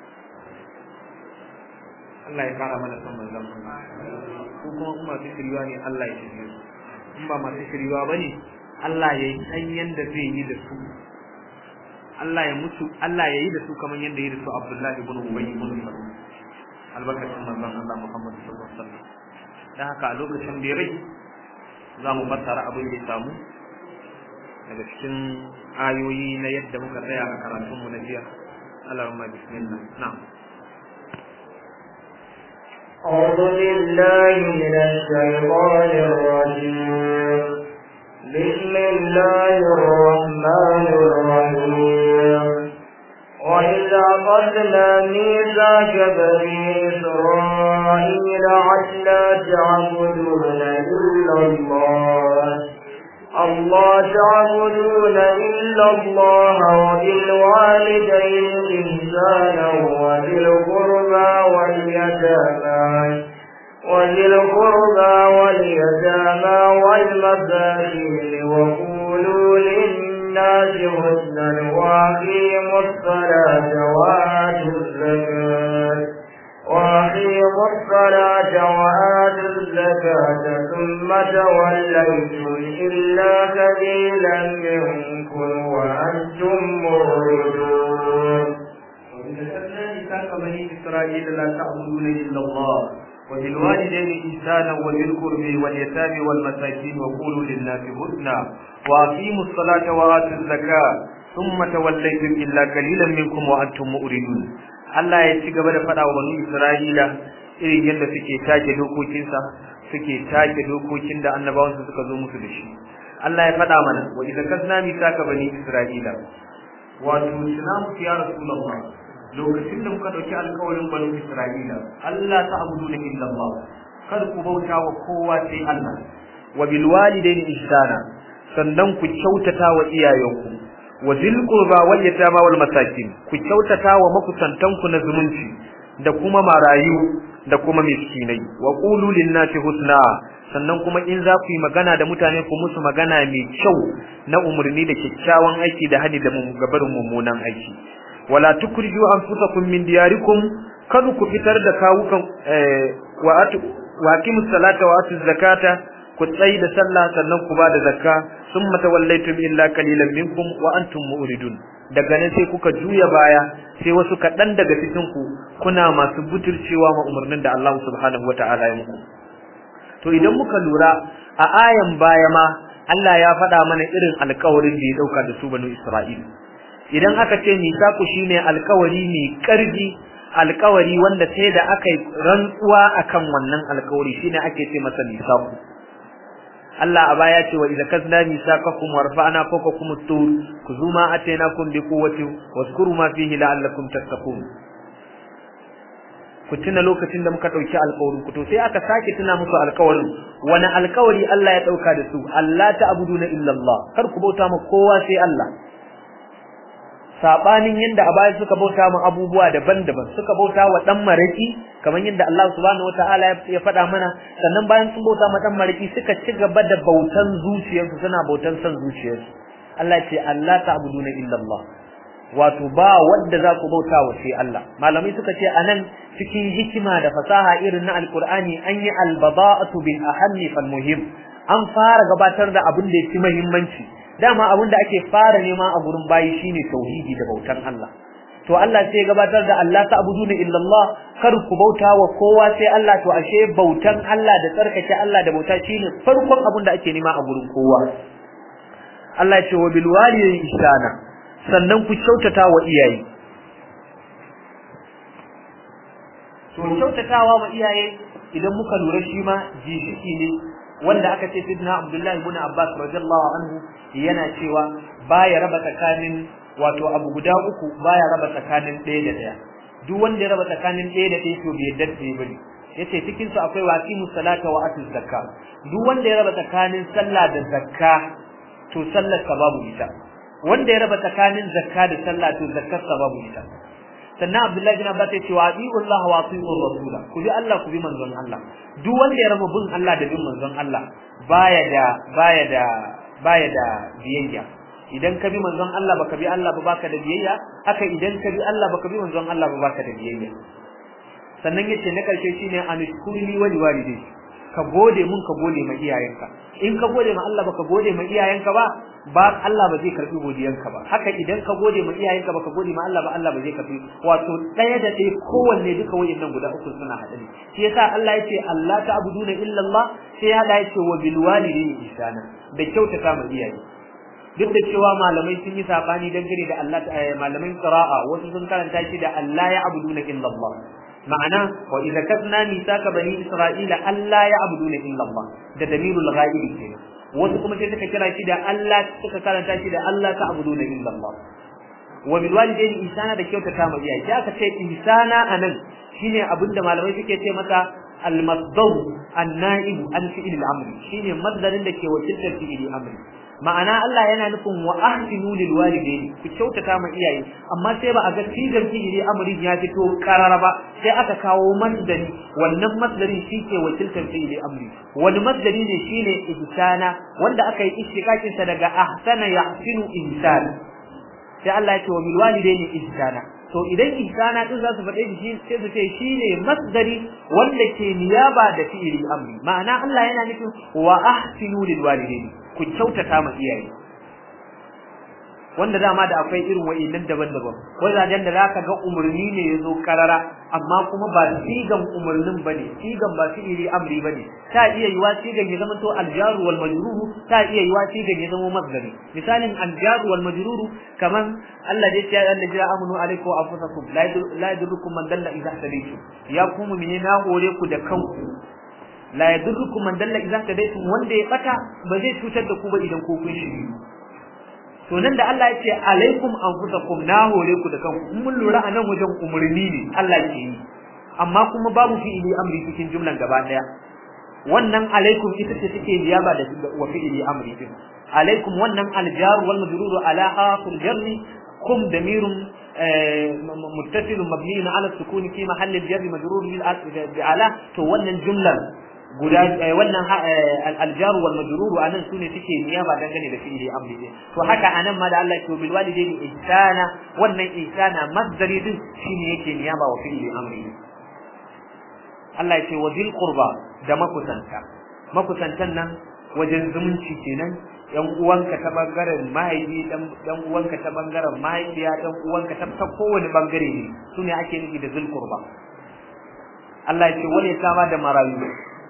Allah ya fara mana son manzon Allah ko kuma kuma su shiriwa ne Allah ya shirye su in ba masu shiriwa bane Allah ya yi san yanda zai yi da su Allah ya mutu Allah ya yi da su kamar yanda ya yi da su Abdullah ibn Ubay ibn Salul albarkatun manzon Allah Muhammad sallallahu alaihi wasallam dan haka a lokacin da ya rage za mu fassara abin da ya samu daga cikin ayoyi na yadda muka tsaya a karatun mu na jiya Allahumma bismillah na'am
أعوذ بالله من الشيطان الرجيم بسم الله الرحمن الرحيم وإذا أخذنا ميثاق بني إسرائيل ألا تعبدون إلا الله الله تعبدون إلا الله وبالوالدين إحسانا وذي القربى واليتامى أقاموا الصلاة وآتوا الزكاة ثم توليتم إلا قليلا منكم وأنتم معرضون.
وإذا كنا ميثاق بني إسرائيل لا تعبدون إلا الله وبالوالدين إحسانا وذي القرب واليتامى والمساكين وقولوا للناس حسنا وأقيموا الصلاة وآتوا الزكاة ثم توليتم إلا قليلا منكم وأنتم معرضون. Allah ya ci gaba da faɗa wa bani Isra'ila irin yadda suke take dokokinsa suke take dokokin da annabawansu suka zo musu da shi. Allah ya faɗa mana wa idza kasna mitaka bani Isra'ila wato tuna musu ya Rasulullah lokacin da muka dauki alƙawarin bani Isra'ila Allah ta abudu illa Allah kar ku bauta wa kowa sai Allah wa bil walidaini ihsana sannan ku kyautata wa iyayenku wa zil qurba wal yatama wal masakin ku kyautata wa makusantanku na zumunci da kuma marayu da kuma miskinai wa qulu lin nasi husna sannan kuma in za ku yi magana da mutane ku musu magana mai kyau na umurni da kyakkyawan aiki da hadi da gabarin mummunan aiki wala tukriju anfusakum min diyarikum kada ku fitar da kawukan wa atu wa aqimus salata wa atuz zakata ku tsayi da sallah sannan ku ba da zakka summa tawallaytum illa qalilan minkum wa antum mu'ridun daga nan sai kuka juya baya sai wasu kadan daga cikin ku kuna masu butulcewa ma umarnin da Allah subhanahu wataala ya muku to idan muka lura a ayan baya ma Allah ya faɗa mana irin alƙawarin da ya dauka da su banu Isra'ila idan aka ce misaku shine alƙawari ne ƙarfi alƙawari wanda sai da aka yi rantsuwa akan wannan alƙawari shine ake ce masa misaku Allah a baya ce wa idza kazna misaqakum wa rafa'na fawqakum at-tur kuzuma atainakum bi quwwati wazkuru ma fihi la'allakum tattaqun ku tuna lokacin da muka dauki alƙawarin ku to sai aka sake tuna musu alƙawarin wani alƙawari Allah ya dauka da su Allah ta'buduna illa Allah kar ku bauta ma kowa sai Allah sabanin yanda a baya suka bauta mu abubuwa daban-daban suka bauta wa dan maraki kamar yanda Allah subhanahu wataala ya faɗa mana sannan bayan sun bauta ma dan maraki suka ci gaba da bautan zuciyarsu suna bautan san zuciyarsu Allah ce Allah ta'buduna illa Allah wato ba wanda za ku bauta wa sai Allah malamai suka ce anan cikin hikima da fasaha irin na alqur'ani an yi albada'atu bil ahammi fal muhim an fara gabatar da abin da yake muhimmanci dama abinda ake fara nema a gurin bayi shine tauhidi da bautan Allah to Allah sai gabatar da Allah ta'buduna illa Allah kar ku bauta wa kowa sai Allah to ashe bautan Allah da tsarkake Allah da bauta shine farkon abinda ake nema a gurin kowa Allah ya ce wa bil walidayni ihsana sannan ku kyautata wa iyaye to kyautatawa wa iyaye idan muka lura shi ma jishiki ne wanda aka ce sidna Abdullahi ibn Abbas radiyallahu anhu yana cewa baya raba tsakanin wato abu guda uku baya raba tsakanin ɗaya da ɗaya duk wanda ya raba tsakanin ɗaya da ɗaya to bai yadda da bane yace cikin su akwai waqimu salata wa atu zakka duk wanda ya raba tsakanin sallah da zakka to sallar sa babu ita wanda ya raba tsakanin zakka da sallah to zakkar sa babu ita sannan Abdullahi bin Abbas ya ce wa Allah wa atiur rasul ku bi Allah ku bi manzon Allah duk wanda ya raba bin Allah da bin manzon Allah baya da baya da baya da biyayya idan ka bi manzon Allah baka bi Allah ba baka da biyayya haka idan ka bi Allah baka bi manzon Allah ba baka da biyayya sannan yace na karshe shine anishkurli wa liwalidayk ka gode mun ka gode ma iyayenka in ka gode ma Allah baka gode ma iyayenka ba ba Allah ba zai karbi godiyanka ba haka idan ka gode ma iyayenka baka gode ma Allah ba Allah ba zai karbi wato daya da dai kowanne duka wayannan guda uku suna hada ne shi yasa Allah yace Allah ta'buduna illa Allah sai ya yace wa bil walidayni ihsana da kyautata ma iyaye duk da cewa malamai sun yi sabani dangane da Allah malamin qira'a wasu sun karanta shi da Allah ya abuduna illa Allah ma'ana wa idza kadna misaka bani isra'ila alla ya'buduna illa Allah da dalilul ghaib kenan wasu kuma sai suka kira shi da Allah suka karanta shi da Allah ta'buduna illa Allah wa bil walidayni ihsana da kyautata ma iyaye sai aka ce ihsana anan shine abinda malamai suke ce masa al masdar an na'ib an fi'il al amri shine masdarin da ke wakiltar fi'il amri ma'ana Allah yana nufin wa ahsinu lil walidayni ku kyautata ma iyaye amma sai ba a ga sigar fi'ili amrin ya fito karara ba sai aka kawo masdari wannan masdari shike wakiltar fi'ili amri wani masdari ne shine ihsana wanda aka yi ishtiqaqin sa daga ahsana yahsinu ihsana sai Allah ya ce wa bil walidayni ihsana to idan ihsana din za su faɗe shi sai su ce shine masdari wanda ke niyaba da fi'ili amri ma'ana Allah yana nufin wa ahsinu lil walidaini ku kyautata ma iyaye wanda dama da akwai irin wa'innan daban-daban wajajen da zaka ga umurni ne yazo karara amma kuma ba sigan umurnin bane sigan ba fi'ili amri bane ta iya yiwa sigan ya zama to aljaru wal majruru ta iya yiwa sigan ya zama masdari misalin aljaru wal majruru kaman Allah ya ce ya allazi amanu alaikum anfusakum la yadurrukum man dalla idha hadaytum ya kuma mine na hore ku da kanku la yadurrukum man dalla idha hadaytum wanda ya bata ba zai cutar da ku ba idan ku kun shiri to nan da Allah ya ce alaikum anfusakum na hore ku da kanku mun lura anan wajen umurni ne Allah ke yi amma kuma babu fi'ili amri cikin jumlan gaba daya wannan alaikum ita ce take niyaba da wa fi'ili amri din alaikum wannan aljar wal majrur ala hasil jarri kum damirun muttasil mabni ala sukun fi mahall al-jar majrur bil ala to wannan jumlan guda wannan aljar wal majrur anan sune suke niyaba dangane da fi'ili amri din to haka anan ma da Allah ya ce bil walidaini ihsana wannan ihsana masdari din shine yake niyaba wa fi'ili amri din Allah ya ce wa bil qurba da makusanta makusantan nan wajen zumunci kenan yan uwanka ta bangaren mahaifi dan dan uwanka ta bangaren mahaifiya dan uwanka ta kowane bangare ne sune ake nufi da zul qurba Allah ya ce wale sama da marayu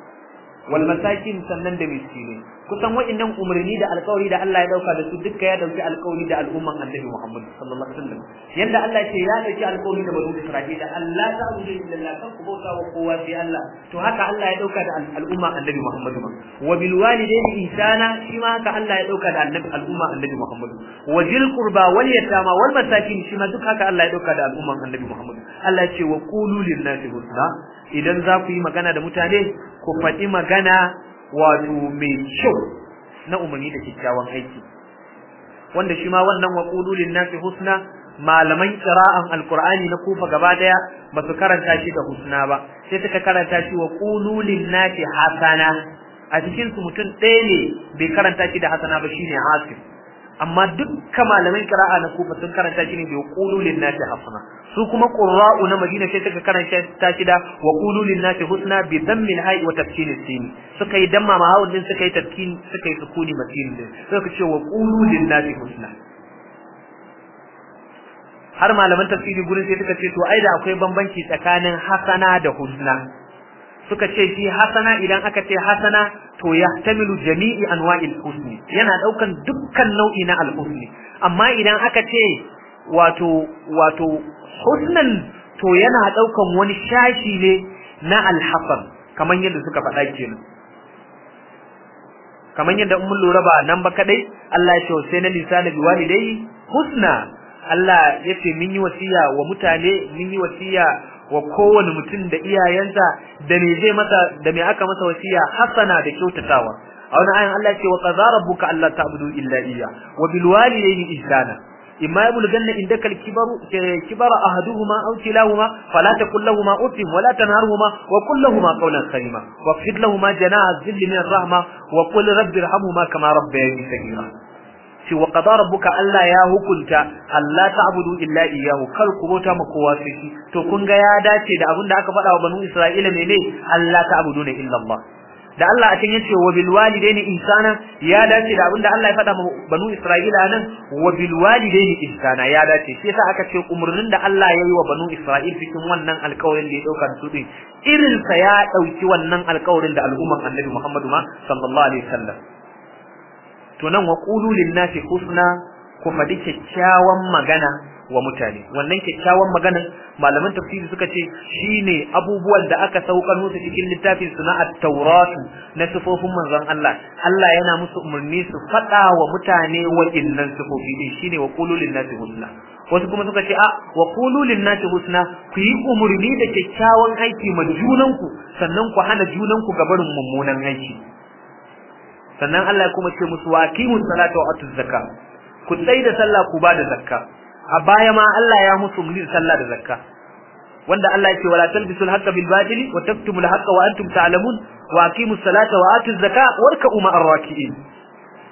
wal masakin sannan da miskine kusan wa'annan umarni da alƙawari da Allah ya dauka da su duka ya dauki alƙawari da al'umman Annabi Muhammad sallallahu alaihi wasallam yanda Allah ya ce ya dauki alƙawari da banu Isra'ila Allah ta'budu illa Allah kan ku bauta wa kowa sai Allah to haka Allah ya dauka da al'umman Annabi Muhammad wa bil walidayni ihsana shi ma haka Allah ya dauka da annabi al'umma Annabi Muhammad wa jil qurba wal yatama wal masakin shi ma duk haka Allah ya dauka da al'umman Annabi Muhammad Allah ya ce wa qulu lin nasi husna idan za ku yi magana da mutane ku faɗi magana wato mai kyau na umarni da kyakkyawan aiki wanda shi ma wannan wa qulu lin nasi husna malaman qira'an alqur'ani na kufa gaba daya ba su karanta shi da husna ba sai suka karanta shi wa qulu lin nasi hasana a cikin su mutum ɗaya ne bai karanta shi da hasana ba shine hasib amma dukkan malaman qira'a na kufa sun karanta shi ne da qulu lin nasi hasana su kuma qurra'u na Madina sai suka karanta ta shida wa qulu lin nasi husna bi dhammi al-ha'i wa taskin as-sin suka yi damma ma hawun din suka yi taskin suka yi sukuni matin din suka ce wa qulu lin nasi husna har malaman tafsiri gurin sai suka ce to ai da akwai bambanci tsakanin hasana da husna suka ce shi hasana idan aka ce hasana to yahtamilu jami'i anwa'il husni yana daukan dukkan nau'i na al-husni amma idan aka ce wato wato husnan to yana daukan wani shashi ne na al-hasan kaman yadda suka faɗa kenan kaman yadda mun lura ba nan ba kadai Allah ya ce sai na lisana bi walidai husna Allah ya ce mun yi wasiya wa mutane mun yi wasiya wa kowane mutum da iyayensa da me zai masa da me aka masa wasiya hasana da kyautatawa a wani ayan Allah ya ce wa qadara rabbuka alla ta'budu illa iyya wa bil walidayni ihsana imma yablughanna indaka al-kibaru kibara ahaduhuma aw kilahuma fala taqul lahumu uffin wala tanharhuma wa qul lahumu qawlan karima waqfid lahumu janaha dhilli min ar-rahma wa qul rabbi irhamhuma kama rabbayani saghira shi wa qadara rabbuka alla ya hukunta alla ta'budu illa iyyahu kar ku bauta ma kowa sai shi to kun ga ya dace da abinda aka faɗa wa banu Isra'ila mene alla ta'buduna illa Allah da Allah a cikin yace wa bil walidaini ihsana ya dace da abinda Allah ya faɗa ma banu Isra'ila nan wa bil walidaini ihsana ya dace shi yasa aka ce umurnin da Allah ya yi wa banu Isra'il cikin wannan alƙawarin da ya dauka su din irin sa ya dauki wannan alƙawarin da al'umman Annabi Muhammad ma sallallahu alaihi wasallam to nan wa qulu lin nasi husna ku faɗi kyakkyawan magana wa mutane wannan kyakkyawan maganan malaman tafsiri suka ce shine abubuwan da aka saukar musu cikin littafin su na at-taurat na sifofin manzon Allah Allah yana musu umarni su faɗa wa mutane wa'innan sifofi din shine wa qulu lin nasi husna wasu kuma suka ce a wa qulu lin nasi husna ku yi umarni da kyakkyawan aiki ma junanku sannan ku hana junanku ga barin mummunan aiki sannan Allah ya kuma ce musu wa aqimus salata wa atuz zakat ku tsai da sallah ku ba da zakka a baya ma Allah ya musu mulki sallah da zakka wanda Allah yake wala talbisul haqqa bil batili wa taktumul haqqa wa antum ta'lamun wa aqimus salata wa atuz zakat warka'u ma'ar raki'in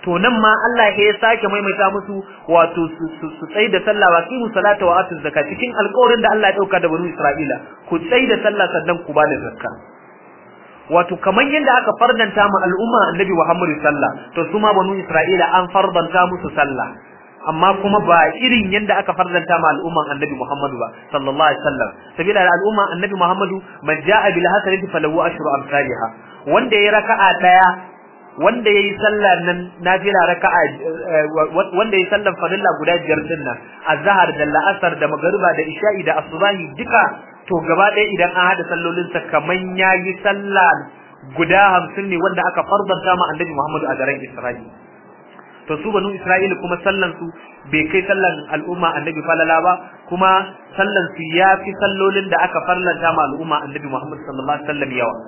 to nan ma Allah ya sake maimaita musu wato su tsai da sallah wa qimu salata wa atu zakka cikin alƙawarin da Allah ya dauka da banu Isra'ila ku tsai da sallah sannan ku ba da zakka wato kaman yadda aka fardanta mu al'umma annabi Muhammad sallah to su ma banu Isra'ila an fardanta musu sallah amma kuma ba irin yadda aka fardanta ma al'umman annabi Muhammad ba sallallahu alaihi wasallam sabila al'umma annabi Muhammad man ja'a bil hasanati falahu ashru amsalha wanda yayi raka'a daya wanda yayi sallah nan nafila raka'a wanda yayi sallar farilla guda biyar din nan azhar da la'asar da magriba da isha'i da asubahi duka to gaba ɗaya idan an hada sallolin sa kaman yayi sallah guda hamsin ne wanda aka fardanta ma annabi Muhammad a garin Isra'ila to su banu Isra'ila kuma sallan su bai kai sallan al'umma annabi falala ba kuma sallan su yafi sallolin da aka farlanta ma al'umma annabi Muhammad sallallahu alaihi wasallam yawa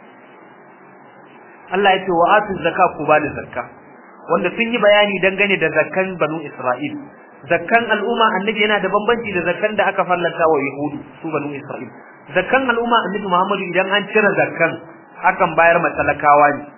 Allah ya ce wa atu zakka ku ba da zakka wanda sun yi bayani dangane da zakkan banu Isra'il zakkan al'umma annabi yana da bambanci da zakkan da aka farlanta wa yahudu su banu Isra'il zakkan al'umma annabi Muhammad idan an cire zakkan akan bayar ma talakawa ne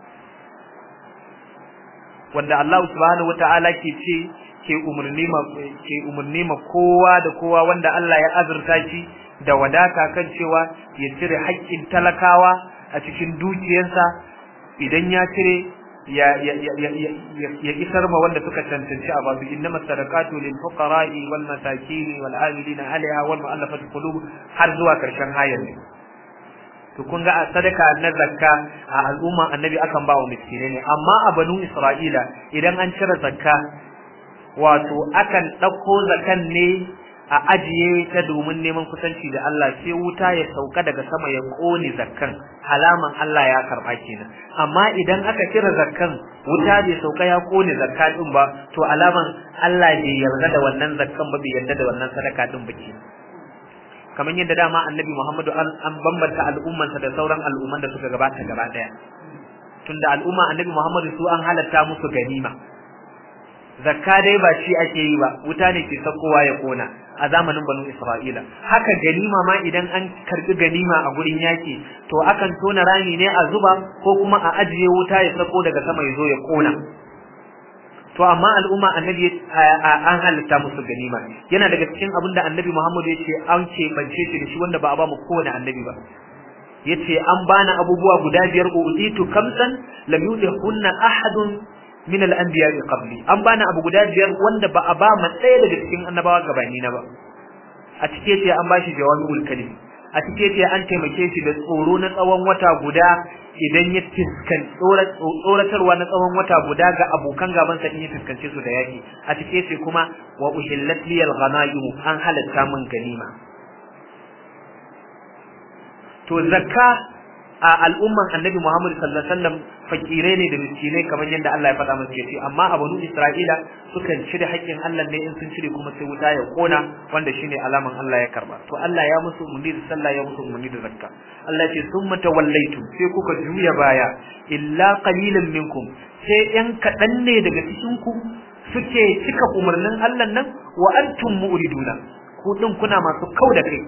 wanda Allah subhanahu wataala ke ce ke umurni ma ke umurni ma kowa da kowa wanda Allah ya azurta shi da wadata kan cewa ya cire haƙƙin talakawa a cikin dukiyarsa idan ya cire ya ya ya ya isar ma wanda suka tantance a babu innama sadaqatu lil fuqara'i wal masakin wal amilina 'alayha wal mu'allafati qulub har zuwa karshen hayar ne to kun ga sadaka na zakka a al'umma annabi akan ba wa miskinai ne amma a banu Isra'ila idan an cire zakka wato akan dauko zakan ne a ajiye ta domin neman kusanci da Allah sai wuta ya sauka daga sama ya kone zakkan alaman Allah ya karba kenan amma idan aka cire zakkan wuta bai sauka ya kone zakka din ba to alaman Allah bai yarda da wannan zakkan ba bai yarda da wannan sadaka din ba kenan kamar yadda dama annabi Muhammadu an bambanta al'ummansa da sauran al'umman da suka gabata gaba daya tunda al'umma annabi Muhammadu su an halatta musu ganima zakka dai ba shi ake yi ba wuta ne ke sakowa ya kona a zamanin banu Isra'ila haka ganima ma idan an karbi ganima a gurin yaki to akan tona rami ne a zuba ko kuma a ajiye wuta ya sako daga sama ya zo ya kona to amma al'umma annabi an halitta musu ganima yana daga cikin abin da annabi Muhammad ya ce an ce bance shi da shi wanda ba a ba mu kowane annabi ba yace an bani abubuwa guda biyar uditu kamsan lam yudhunna ahadun min al-anbiya'i qabli an bani abu guda biyar wanda ba a ba mu ɗaya daga cikin annabawa gabani na ba a cike ce an bashi jawami'ul kalim a cike ce an taimake shi da tsoro na tsawon wata guda idan ya tiskan tsoratarwa na tsawon wata guda ga abokan gaban sa in ya tiskance su da yaki a cike ce kuma wa uhillat liyal ghanaim an halatta min ganima to zakka a al'umman annabi Muhammad sallallahu alaihi wasallam fakirai ne da miskinai kamar yadda Allah ya faɗa musu yace amma a banu Isra'ila sukan cire haƙƙin Allah ne in sun cire kuma sai wuta ya kona wanda shine alaman Allah ya karba to Allah ya musu umarni da sallah ya musu umarni da zakka Allah ya ce summa tawallaitu sai kuka juya baya illa qalilan minkum sai yan kadan ne daga cikin ku suke cika umarnin Allah nan wa antum mu'riduna ku din kuna masu kauda kai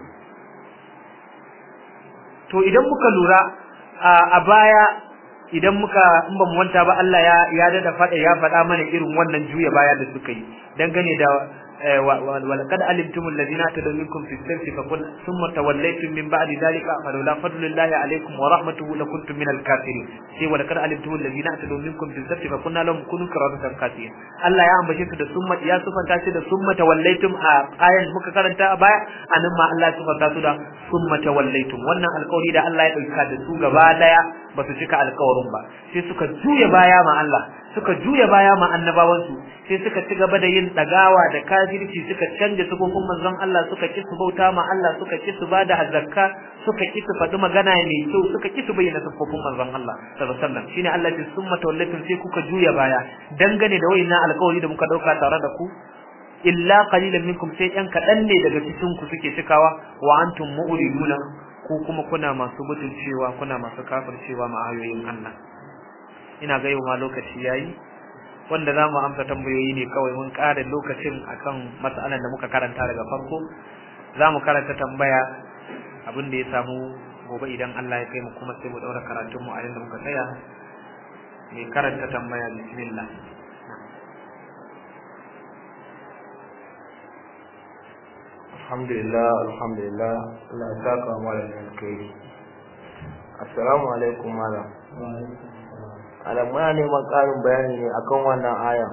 to idan muka lura a baya idan muka in ba mu wanta ba Allah ya ya dada fada ya fada mana irin wannan juya baya da suka yi dangane da ولقد علمتم الذين اعتدوا منكم في السبت فقل ثم توليتم من بعد ذلك فلولا فضل الله عليكم ورحمته لكنتم من الكافرين sai ولقد علمتم الذين اعتدوا منكم في السبت فقلنا لهم كونوا قردة خاسئين Allah ya ambace su da summa ya sufanta shi da summa tawallaitum a ayan muka karanta a baya anan ma Allah ya sufanta su da summa tawallaitum wannan alƙawari da Allah ya dauka da su gaba daya ba su cika alƙawarin ba sai suka juya baya ma Allah suka juya baya ma annabawansu sai suka ci gaba da yin dagawa da kafirci suka canja sufofin manzon Allah suka ki su bauta ma Allah suka ki su bada zakka suka ki su faɗi magana mai kyau suka ki su bayyana sufofin manzon Allah sallallahu alaihi wasallam shine Allah ya summa tawallatun sai kuka juya baya dangane da wayannan alƙawari da muka dauka tare da ku illa qalilan minkum sai ɗan kaɗan ne daga cikin ku suke cikawa wa antum mu'riduna ko kuma kuna masu butulcewa kuna masu kafircewa ma ayoyin Allah ina ga yau ma lokaci yayi wanda zamu amsa tambayoyi ne kawai mun ƙara lokacin akan mas'alan da muka karanta daga farko zamu karanta tambaya abin da ya samu gobe idan Allah ya kai mu kuma sai mu daura karatun mu a inda muka tsaya mai karanta tambaya bismillah
alhamdulillah alhamdulillah Allah ya saka mu da alkhairi. Assalamu alaikum malam. Alam muna neman ƙarin bayani ne akan wannan aya.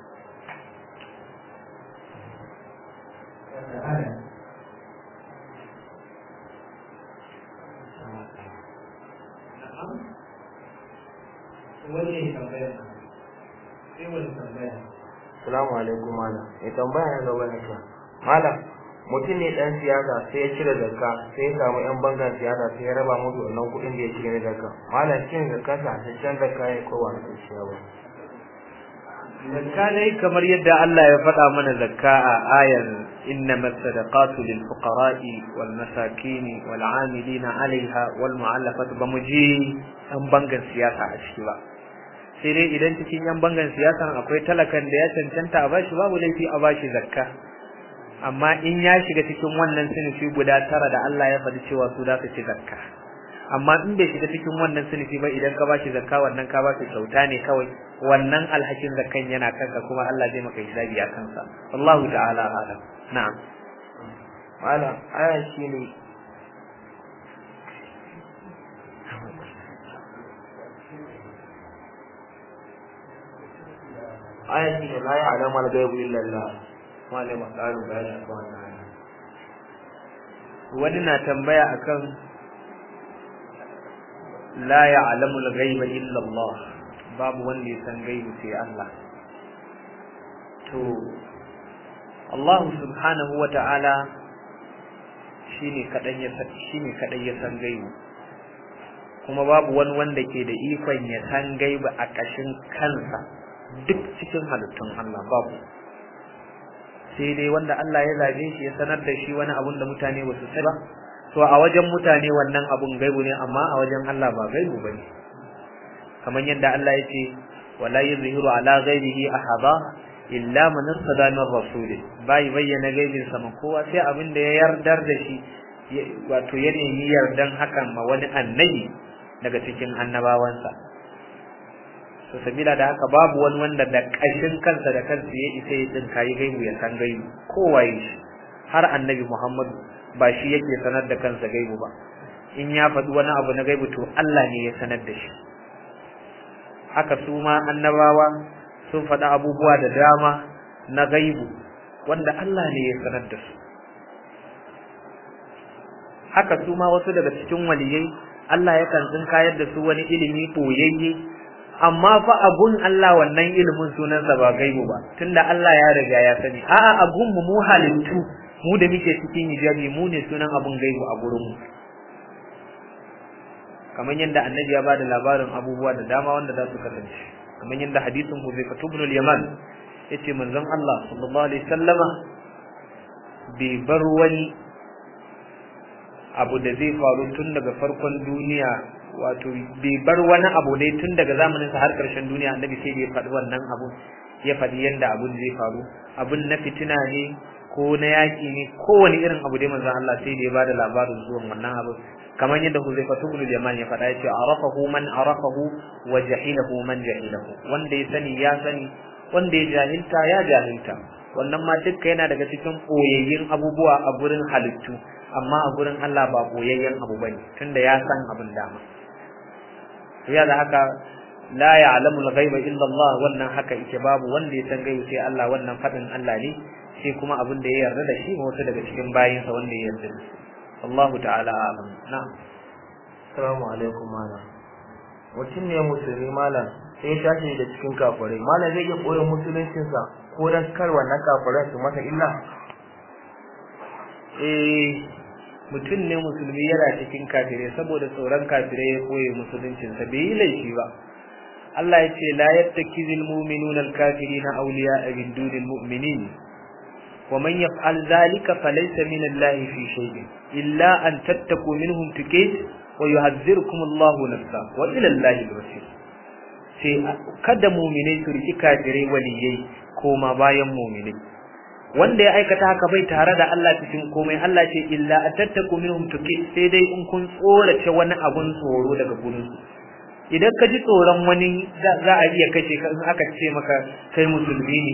Wani tambaya sai wani tambaya.
Assalamu alaikum malam. Eh tambaya ne gaba ne ka. Malam, mutum ne dan siyasa sai ya cire zakka, sai ya samu yan bangan siyasa sai ya raba musu wannan kuɗin da ya cire na zakka. Malam, cin zakka sa can zakka ya ko ba sai ba.
Zakka dai kamar yadda Allah ya faɗa mana zakka a ayar innamas sadaqatu lil fuqara'i wal masakin wal 'amilina 'alayha wal mu'allafati bamuji an bangan siyasa a ciki ba. Sai dai idan cikin yan bangan siyasan akwai talakan da ya cancanta a bashi babu laifi a bashi zakka, amma in ya shiga cikin wannan sinufi guda tara da Allah ya faɗi cewa su za su ci zakka, amma in bai shiga cikin wannan sinufi ba idan ka bashi zakka wannan ka bashi kyauta ne kawai, wannan alhakin zakkan yana kanka kuma Allah zai maka hisabi a kansa. Allahu ta'ala alam. Na'am
malam, aya shine aya shine la ya'lamu al-ghaibu illa Allah. Malam ƙarin bayani akan wannan aya.
Wani na tambaya akan la ya'lamu al-ghaiba illa Allah, babu wanda ya san gaibu sai Allah. To Allah subhanahu wa ta'ala shine kadan ya san shine kadan ya san gaibu, kuma babu wani wanda ke da ikon ya san gaibu a kashin kansa duk cikin halittun Allah babu, sai dai wanda Allah ya zabe shi ya sanar da shi wani abun da mutane ba su sani ba. To a wajen mutane wannan abun gaibu ne, amma a wajen Allah ba gaibu bane. Kamar yadda Allah ya ce wala yuzhiru ala ghaibihi ahada illa man irtada min rasul, bai bayyana gaibin sa ma kowa sai abin da ya yardar da shi, wato ya nemi yardan hakan ma wani annabi daga cikin annabawansa. To sabila da haka babu wani wanda da kashin kansa da kansa ya isa ya tsinka yi gaibu ya san gaibu, kowa yi shi, har annabi Muhammad ba shi yake sanar da kansa gaibu ba. In ya faɗi wani abu na gaibu to Allah ne ya sanar da shi. Haka su ma annabawa sun faɗi abubuwa da dama na gaibu wanda Allah ne ya sanar da su. Haka su ma wasu daga cikin waliyai Allah yakan tsinkayar da su wani ilimi ɓoyayye, amma fa abun Allah wannan ilimin sunansa ba gaibu ba, tunda Allah ya riga ya sani. A'a, abun mu mu halittu mu da muke cikin hijabi mu ne sunan abun gaibu a gurin mu. Kamar yadda annabi ya bada labarin abubuwa da dama wanda za su kasance, kamar yadda hadisin Huzaifa ibn al-Yaman yace manzon Allah sallallahu alaihi wasallama bai bar wani abu da zai faru tun daga farkon duniya, wato bai bar wani abu dai tun daga zamanin sa har karshen duniya, annabi sai ya faɗi wannan abu, ya faɗi yanda abun zai faru, abun na fitina ne ko na yaki ne ko wani irin abu dai manzon Allah sai da ya bada labarin zuwan wannan abu. Kamar yadda Huzaifa ibn al-Yaman ya faɗa yace arafahu man arafahu wa jahilahu man jahilahu, wanda ya sani ya sani, wanda ya jahilta ya jahilta. Wannan ma dukkan yana daga cikin koyayyin abubuwa a gurin halittu, amma a gurin Allah ba koyayyen abu bane, tunda ya san abin dama. Ya da haka la ya'lamu al-ghaiba illa Allah, wannan haka yake, babu wanda ya san gaibi sai Allah, wannan fadin Allah ne, sai kuma abin da ya yarda da shi wasu daga cikin bayinsa wanda ya yarda da shi. Allahu ta'ala a'lam. Na'am.
Assalamu alaikum malam. Mutum ne musulmi malam sai ya tashi da cikin kafirai. Malam zai iya koyon musuluncinsa ko dan kar wannan kafirai su masa illa?
Eh, mutum ne musulmi yana cikin kafirai, saboda tsoron kafirai ya koye musuluncinsa, bai yi laifi ba. Allah ya ce la yattakizul mu'minuna al-kafirina awliya'a min dunil mu'minin wa man yaf'al dhalika falaysa min Allah fi shay'in illa an tattaku minhum tuqat wa yuhadhdhirukum Allahu nafsa wa ila Allahi al-masir. Sai kada mu'minai su riki kafirai waliyai koma bayan mu'minai, wanda ya aikata haka bai tare da Allah cikin komai. Allah ce illa atattaku minhum tuqit, sai dai in kun tsorace wani abun tsoro daga gurin su. Idan ka ji tsoron wani za a iya kashe ka, in aka ce maka kai musulmi ne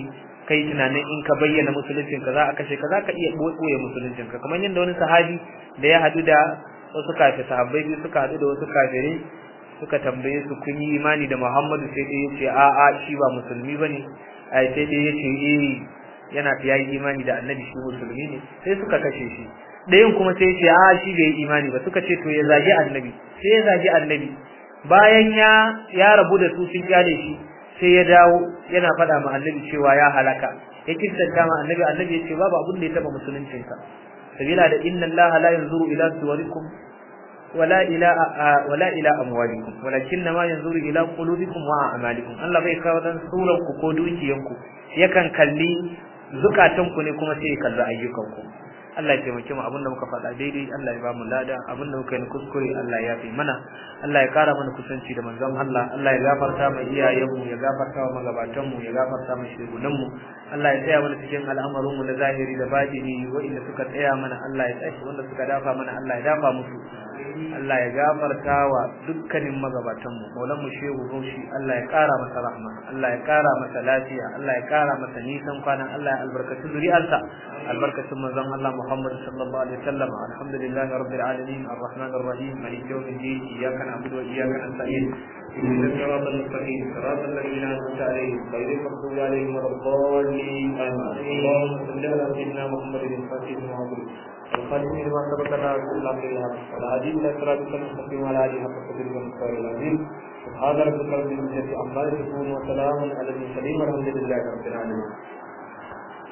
kai tunanin in ka bayyana musuluncin ka za a kashe ka za ka iya boye musuluncin ka kamar yadda wani sahabi da ya hadu da wasu kafirai sahabbai biyu suka hadu da wasu kafirai suka tambaye su kun yi imani da Muhammadu sai dai yace a a shi ba musulmi bane ai sai dai yace eh yana ta yi imani da annabi shi musulmi ne sai suka kashe shi dayan kuma sai yace a shi bai yi imani ba suka ce to ya zagi annabi sai ya zagi annabi bayan ya ya rabu da su sun kyale shi sai ya dawo yana faɗa ma annabi cewa ya halaka ya kissanta ma annabi annabi yace babu abin da ya taba musuluncin ka sabila da inna allaha la yanzuru ila suwarikum wala ila wala ila amwalikum walakin ma yanzuru ila qulubikum wa a'malikum Allah bai kawo dan suran ku ko dukiyanku yakan kalli zukatanku ne kuma sai ya kalli ayyukanku Allah ya taimake mu abinda muka faɗa daidai Allah ya ba mu lada abinda muka yi kuskure Allah ya yafe mana Allah ya kara mana kusanci da manzon Allah Allah ya gafarta mu iyayenmu ya gafarta wa magabatan mu ya gafarta mu shugunan mu Allah ya tsaya mana cikin al'amarin mu na zahiri da batini wanda suka tsaya mana Allah ya tsaya wanda suka dafa mana Allah ya dafa musu Allah ya gafarta wa dukkanin magabatan mu maulan mu shehu Roshi Allah ya kara masa rahma Allah ya kara masa lafiya Allah ya kara masa nisan kwana Allah ya albarkaci zuriyarsa albarkacin manzon Allah Muhammad sallallahu alaihi wasallam alhamdulillahi rabbil alamin arrahmanir rahim maliki yawmiddin iyyaka na'budu wa iyyaka nasta'in ihdinas siratal mustaqim siratal ladzina an'amta alaihim ghayril maghdubi alaihim waladdallin amin Allahumma salli ala sayyidina Muhammadin al-fatih wa ala الخاتم لما سبق لنا رسول الله بالله والهادي الى صراطك المستقيم وعلى اله حق قدره ومقداره العظيم سبحان ربك رب العزه عما يصفون وسلام على المرسلين والحمد لله رب العالمين